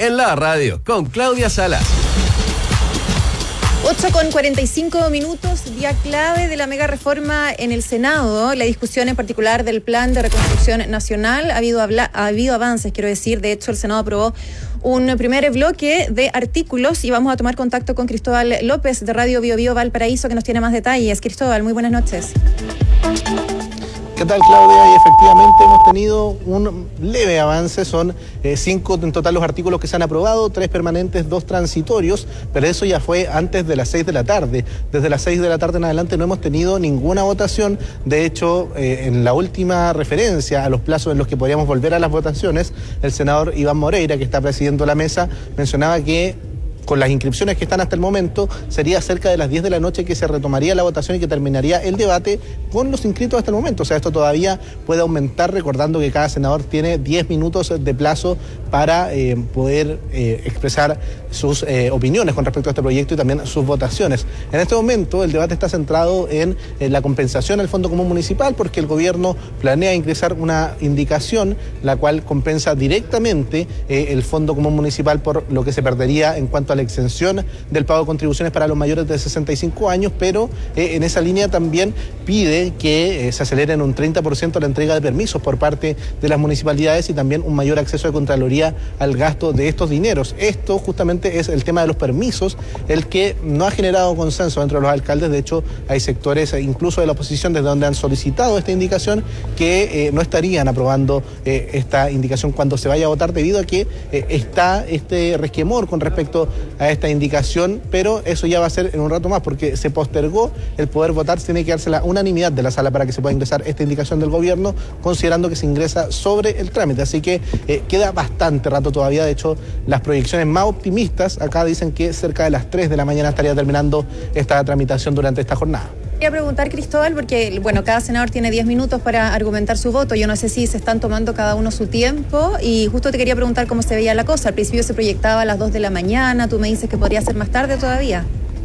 S5: en la radio con Claudia Salas.
S21: ocho con cuarenta y cinco minutos, día clave de la mega reforma en el Senado. La discusión en particular del Plan de Reconstrucción Nacional. Ha habido, habla, ha habido avances, quiero decir. De hecho, el Senado aprobó un primer bloque de artículos y vamos a tomar contacto con Cristóbal López de Radio Bio Bio Valparaíso, que nos tiene más detalles. Cristóbal, muy buenas noches.
S4: ¿Qué tal, Claudia? Y efectivamente hemos tenido un leve avance, son eh, cinco en total los artículos que se han aprobado, tres permanentes, dos transitorios, pero eso ya fue antes de las seis de la tarde. Desde las seis de la tarde en adelante no hemos tenido ninguna votación. De hecho, eh, en la última referencia a los plazos en los que podríamos volver a las votaciones, el senador Iván Moreira, que está presidiendo la mesa, mencionaba que con las inscripciones que están hasta el momento, sería cerca de las diez de la noche que se retomaría la votación y que terminaría el debate con los inscritos hasta el momento. O sea, esto todavía puede aumentar, recordando que cada senador tiene diez minutos de plazo para eh, poder eh, expresar sus eh, opiniones con respecto a este proyecto y también sus votaciones. En este momento, el debate está centrado en, en la compensación al Fondo Común Municipal, porque el gobierno planea ingresar una indicación la cual compensa directamente eh, el Fondo Común Municipal por lo que se perdería en cuanto a la exención del pago de contribuciones para los mayores de sesenta y cinco años, pero eh, en esa línea también pide que eh, se acelere en un treinta por ciento la entrega de permisos por parte de las municipalidades y también un mayor acceso de Contraloría al gasto de estos dineros. Esto justamente es el tema de los permisos, el que no ha generado consenso entre los alcaldes. De hecho, hay sectores, incluso de la oposición, desde donde han solicitado esta indicación, que eh, no estarían aprobando eh, esta indicación cuando se vaya a votar, debido a que eh, está este resquemor con respecto a esta indicación, pero eso ya va a ser en un rato más, porque se postergó el poder votar. Tiene que darse la unanimidad de la sala para que se pueda ingresar esta indicación del gobierno, considerando que se ingresa sobre el trámite, así que eh, queda bastante rato todavía. De hecho, las proyecciones más optimistas acá dicen que cerca de las tres de la mañana estaría terminando esta tramitación durante esta jornada.
S21: Quería preguntar, Cristóbal, porque bueno, cada senador tiene diez minutos para argumentar su voto. Yo no sé si se están tomando cada uno su tiempo, y justo te quería preguntar cómo se veía la cosa. Al principio se proyectaba a las dos de la mañana, tú me dices que podría ser más tarde todavía.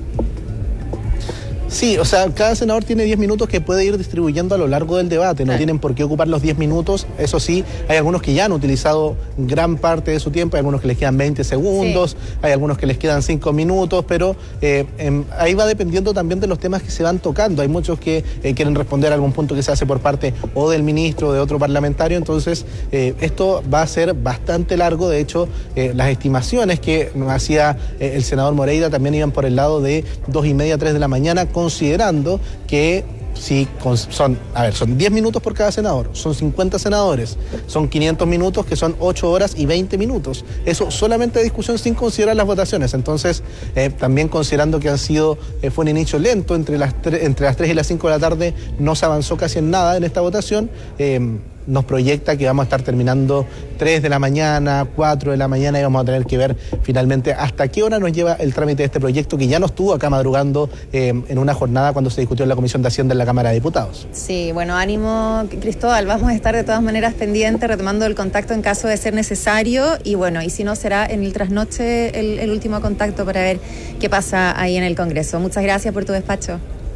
S4: Sí, o sea, cada senador tiene diez minutos que puede ir distribuyendo a lo largo del debate. No tienen por qué ocupar los diez minutos. Eso sí, hay algunos que ya han utilizado gran parte de su tiempo, hay algunos que les quedan veinte segundos, sí. Hay algunos que les quedan cinco minutos, pero eh, eh, ahí va dependiendo también de los temas que se van tocando. Hay muchos que eh, quieren responder a algún punto que se hace por parte o del ministro o de otro parlamentario. Entonces, eh, esto va a ser bastante largo. De hecho, eh, las estimaciones que hacía eh, el senador Moreira también iban por el lado de dos y media, tres de la mañana, considerando que si son, a ver, son diez minutos por cada senador, son cincuenta senadores, son quinientos minutos, que son ocho horas y veinte minutos. Eso solamente de discusión, sin considerar las votaciones. Entonces, eh, también considerando que han sido, eh, fue un inicio lento, entre las, entre las tres y las cinco de la tarde no se avanzó casi en nada en esta votación. eh, nos proyecta que vamos a estar terminando tres de la mañana, cuatro de la mañana, y vamos a tener que ver finalmente hasta qué hora nos lleva el trámite de este proyecto, que ya no estuvo acá madrugando eh, en una jornada cuando se discutió en la Comisión de Hacienda en la Cámara de Diputados.
S21: Sí, bueno, ánimo, Cristóbal, vamos a estar de todas maneras pendientes, retomando el contacto en caso de ser necesario, y bueno, y si no, será en el trasnoche el, el último contacto para ver qué pasa ahí en el Congreso. Muchas gracias por tu despacho.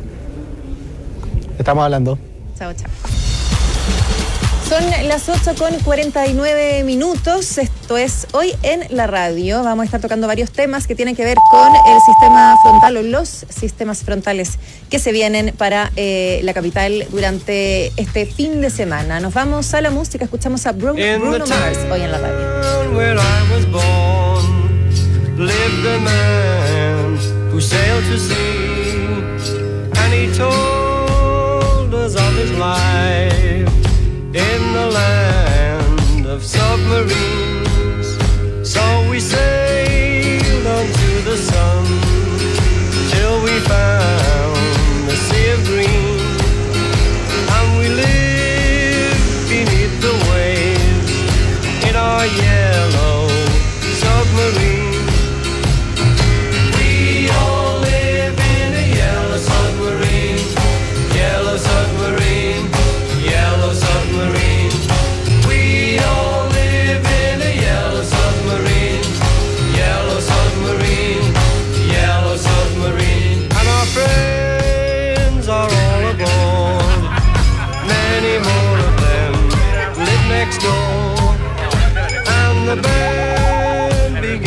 S4: Estamos hablando.
S21: Chao, chao. Son las ocho con cuarenta y nueve minutos, esto es Hoy en la Radio. Vamos a estar tocando varios temas que tienen que ver con el sistema frontal o los sistemas frontales que se vienen para eh, la capital durante este fin de semana. Nos vamos a la música, escuchamos a Bruno, Bruno Mars Hoy en la Radio. Where I was born, lived the man who sailed to sea, and he told us of his life in the land of submarines. So we sailed onto the sun till we found the sea of green, and we lived beneath the waves in our yellow submarine. We all live in a yellow submarine, yellow submarine, yellow submarine. We all live in a yellow submarine, yellow submarine, yellow submarine. And our friends are all aboard, many more of them live next door. And the band began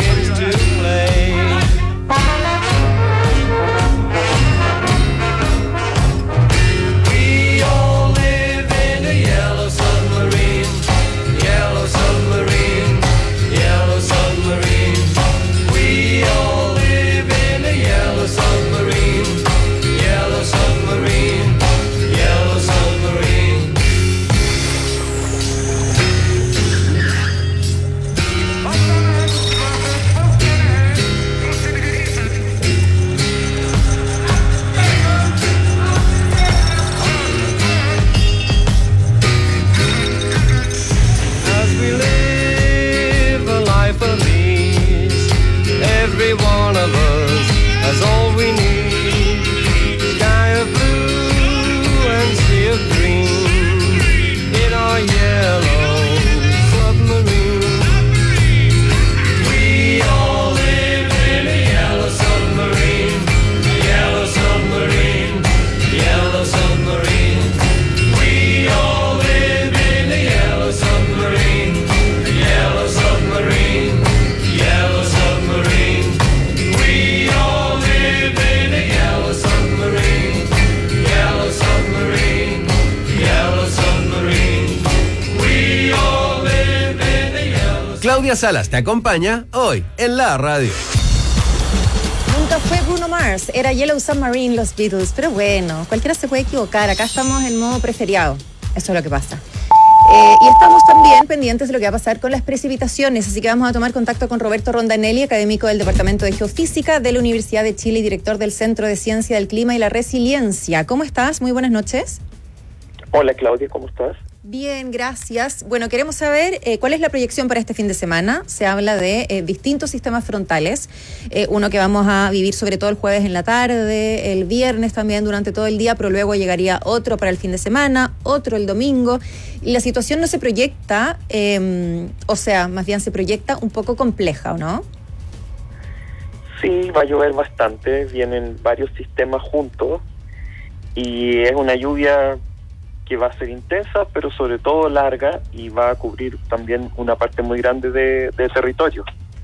S5: Sonia Salas te acompaña hoy en la radio.
S21: Nunca fue Bruno Mars, era Yellow Submarine, los Beatles, pero bueno, cualquiera se puede equivocar, acá estamos en modo preferiado, eso es lo que pasa. Eh, y estamos también pendientes de lo que va a pasar con las precipitaciones, así que vamos a tomar contacto con Roberto Rondanelli, académico del Departamento de Geofísica de la Universidad de Chile y director del Centro de Ciencia del Clima y la Resiliencia. ¿Cómo estás? Muy buenas noches.
S9: Hola Claudia, ¿cómo estás?
S21: Bien, gracias. Bueno, queremos saber eh, cuál es la proyección para este fin de semana. Se habla de eh, distintos sistemas frontales, eh, uno que vamos a vivir sobre todo el jueves en la tarde, el viernes también durante todo el día, pero luego llegaría otro para el fin de semana, otro el domingo. Y la situación no se proyecta, eh, o sea, más bien se proyecta un poco compleja, ¿o no?
S9: Sí, va a llover bastante, vienen varios sistemas juntos y es una lluvia que va a ser intensa, pero sobre todo larga, y va a cubrir también una parte muy grande de, de territorio.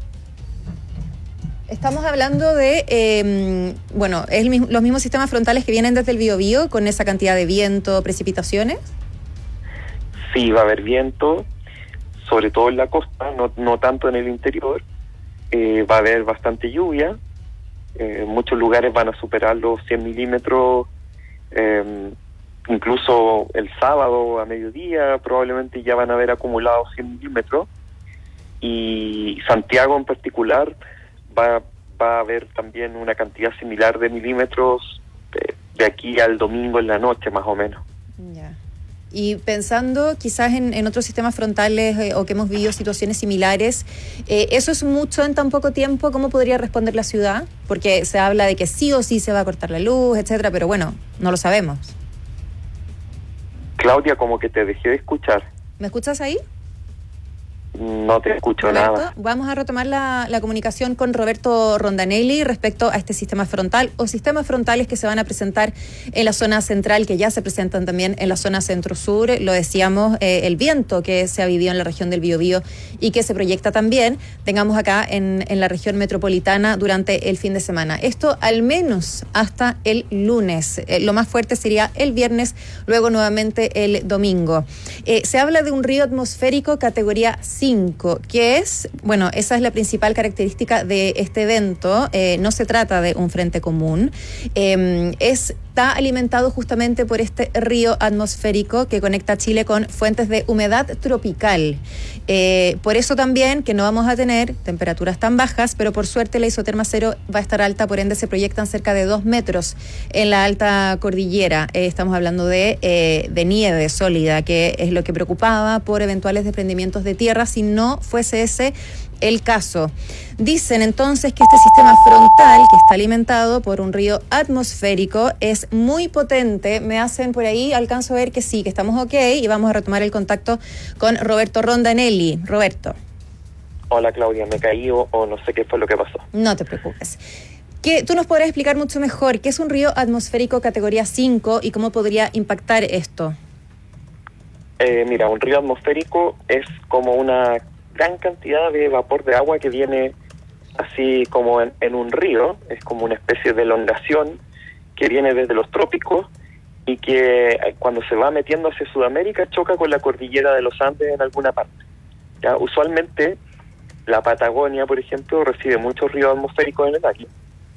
S21: Estamos hablando de, eh, bueno, es el mismo, los mismos sistemas frontales que vienen desde el Biobío, con esa cantidad de viento, precipitaciones.
S9: Sí, va a haber viento, sobre todo en la costa, no, no tanto en el interior. Eh, va a haber bastante lluvia, eh, muchos lugares van a superar los cien milímetros, eh, incluso el sábado a mediodía probablemente ya van a haber acumulado cien milímetros, y Santiago en particular va, va a haber también una cantidad similar de milímetros de, de aquí al domingo en la noche más o menos.
S21: Ya. Y pensando quizás en, en otros sistemas frontales eh, o que hemos vivido situaciones similares, eh, ¿eso es mucho en tan poco tiempo? ¿Cómo podría responder la ciudad? Porque se habla de que sí o sí se va a cortar la luz, etcétera, pero bueno, no lo sabemos.
S9: Claudia, como que te dejé de escuchar.
S21: ¿Me escuchas ahí?
S9: No te escucho
S21: Roberto,
S9: nada.
S21: Vamos a retomar la, la comunicación con Roberto Rondanelli respecto a este sistema frontal o sistemas frontales que se van a presentar en la zona central, que ya se presentan también en la zona centro-sur. Lo decíamos, eh, el viento que se ha vivido en la región del Biobío y que se proyecta también, tengamos acá en, en la región metropolitana durante el fin de semana. Esto al menos hasta el lunes. Eh, lo más fuerte sería el viernes, luego nuevamente el domingo. Eh, se habla de un río atmosférico categoría cinco, que es, bueno, esa es la principal característica de este evento. Eh, no se trata de un frente común, eh, es está alimentado justamente por este río atmosférico que conecta Chile con fuentes de humedad tropical. Eh, por eso también que no vamos a tener temperaturas tan bajas, pero por suerte la isoterma cero va a estar alta, por ende se proyectan cerca de dos metros en la alta cordillera. Eh, estamos hablando de, eh, de nieve sólida, que es lo que preocupaba por eventuales desprendimientos de tierra si no fuese ese el caso. Dicen entonces que este sistema frontal, que está alimentado por un río atmosférico, es muy potente. Me hacen por ahí, alcanzo a ver que sí, que estamos ok, y vamos a retomar el contacto con Roberto Rondanelli. Roberto.
S9: Hola Claudia, me caí o, o no sé qué fue lo que pasó.
S21: No te preocupes. ¿Qué, tú nos podrás explicar mucho mejor qué es un río atmosférico categoría cinco y cómo podría impactar esto?
S9: Eh, mira, un río atmosférico es como una gran cantidad de vapor de agua que viene así como en, en un río, es como una especie de elongación que viene desde los trópicos y que cuando se va metiendo hacia Sudamérica choca con la cordillera de los Andes en alguna parte. ¿Ya? Usualmente la Patagonia, por ejemplo, recibe muchos ríos atmosféricos en el año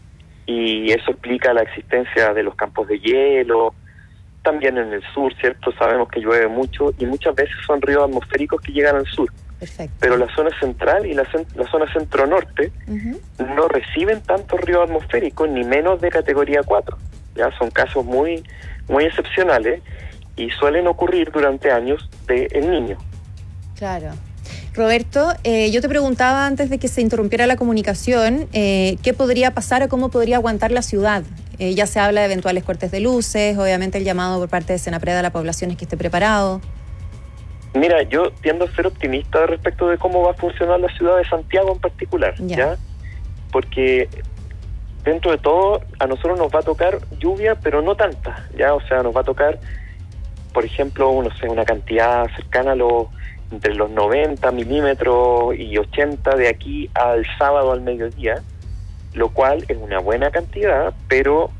S9: y eso explica la existencia de los campos de hielo. También en el sur, ¿cierto? Sabemos que llueve mucho y muchas veces son ríos atmosféricos que llegan al sur.
S21: Perfecto.
S9: Pero la zona central y la, la zona centro-norte uh-huh. no reciben tantos ríos atmosféricos, ni menos de categoría cuatro. Ya son casos muy muy excepcionales y suelen ocurrir durante años de El Niño.
S21: Claro. Roberto, eh, yo te preguntaba antes de que se interrumpiera la comunicación, eh, ¿qué podría pasar o cómo podría aguantar la ciudad? Eh, ya se habla de eventuales cortes de luces, obviamente el llamado por parte de Senapred a la población es que esté preparado.
S9: Mira, yo tiendo a ser optimista respecto de cómo va a funcionar la ciudad de Santiago en particular, ¿ya? ¿ya? Porque dentro de todo a nosotros nos va a tocar lluvia, pero no tanta, ¿ya? O sea, nos va a tocar, por ejemplo, no sé, una cantidad cercana a los entre los noventa milímetros y ochenta de aquí al sábado al mediodía, lo cual es una buena cantidad, pero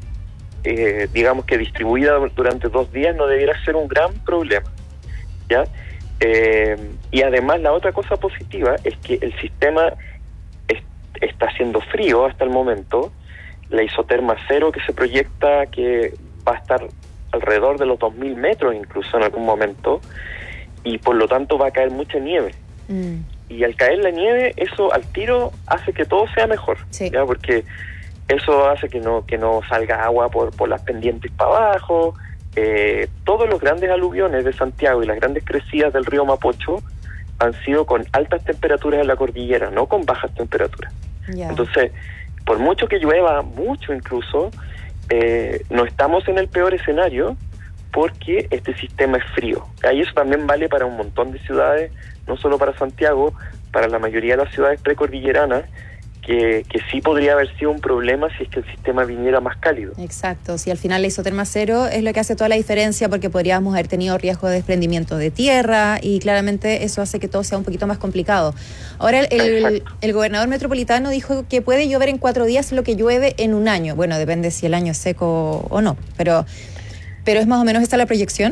S9: eh, digamos que distribuida durante dos días no debiera ser un gran problema, ¿ya? Eh, y además la otra cosa positiva es que el sistema es, está haciendo frío hasta el momento. La isoterma cero que se proyecta que va a estar alrededor de los dos mil metros incluso en algún momento, y por lo tanto va a caer mucha nieve. Mm. Y al caer la nieve, eso al tiro hace que todo sea mejor, sí. ¿ya? Porque eso hace que no que no salga agua por, por las pendientes para abajo. Eh, todos los grandes aluviones de Santiago y las grandes crecidas del río Mapocho han sido con altas temperaturas en la cordillera, no con bajas temperaturas. Yeah. Entonces, por mucho que llueva, mucho incluso, eh, no estamos en el peor escenario porque este sistema es frío. Y eso también vale para un montón de ciudades, no solo para Santiago, para la mayoría de las ciudades precordilleranas, que, que sí podría haber sido un problema si es que el sistema viniera más cálido.
S21: Exacto, si al final la isoterma cero es lo que hace toda la diferencia, porque podríamos haber tenido riesgo de desprendimiento de tierra y claramente eso hace que todo sea un poquito más complicado. Ahora el, el, el gobernador metropolitano dijo que puede llover en cuatro días lo que llueve en un año. Bueno, depende si el año es seco o no, pero, pero ¿es más o menos esta la proyección?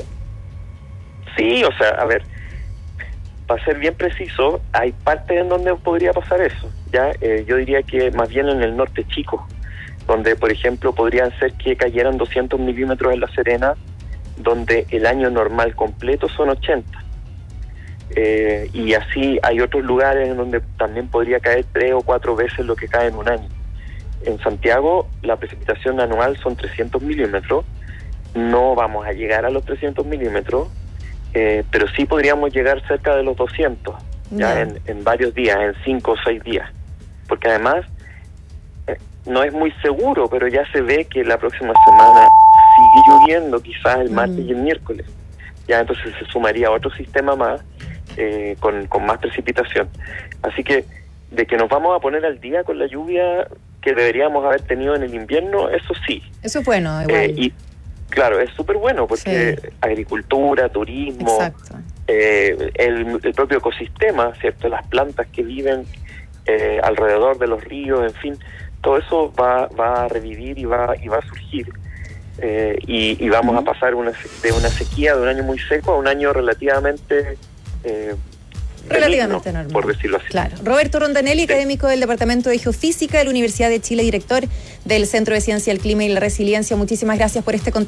S9: Sí, o sea, a ver, para ser bien preciso, hay partes en donde podría pasar eso. Ya, eh, yo diría que más bien en el norte chico, donde por ejemplo podrían ser que cayeran doscientos milímetros en La Serena, donde el año normal completo son ochenta. Eh, y así hay otros lugares en donde también podría caer tres o cuatro veces lo que cae en un año. En Santiago la precipitación anual son trescientos milímetros, no vamos a llegar a los trescientos milímetros, eh, pero sí podríamos llegar cerca de los doscientos, ya yeah. en, en varios días, en cinco o seis días. Porque además eh, no es muy seguro, pero ya se ve que la próxima semana sigue lloviendo, quizás el martes mm. y el miércoles. Ya entonces se sumaría otro sistema más eh, con, con más precipitación. Así que de que nos vamos a poner al día con la lluvia que deberíamos haber tenido en el invierno, eso sí.
S21: Eso es bueno, igual.
S9: Eh, y claro, es súper bueno porque sí. agricultura, turismo, eh, el, el propio ecosistema, ¿cierto? Las plantas que viven Eh, alrededor de los ríos, en fin, todo eso va, va a revivir y va, y va a surgir. Eh, y, y vamos uh-huh. a pasar una, de una sequía de un año muy seco a un año relativamente eh,
S21: relativamente
S9: benigno,
S21: normal,
S9: por decirlo así.
S21: Claro. Roberto Rondanelli, sí. académico del Departamento de Geofísica de la Universidad de Chile, director del Centro de Ciencia del Clima y la Resiliencia, muchísimas gracias por este contacto.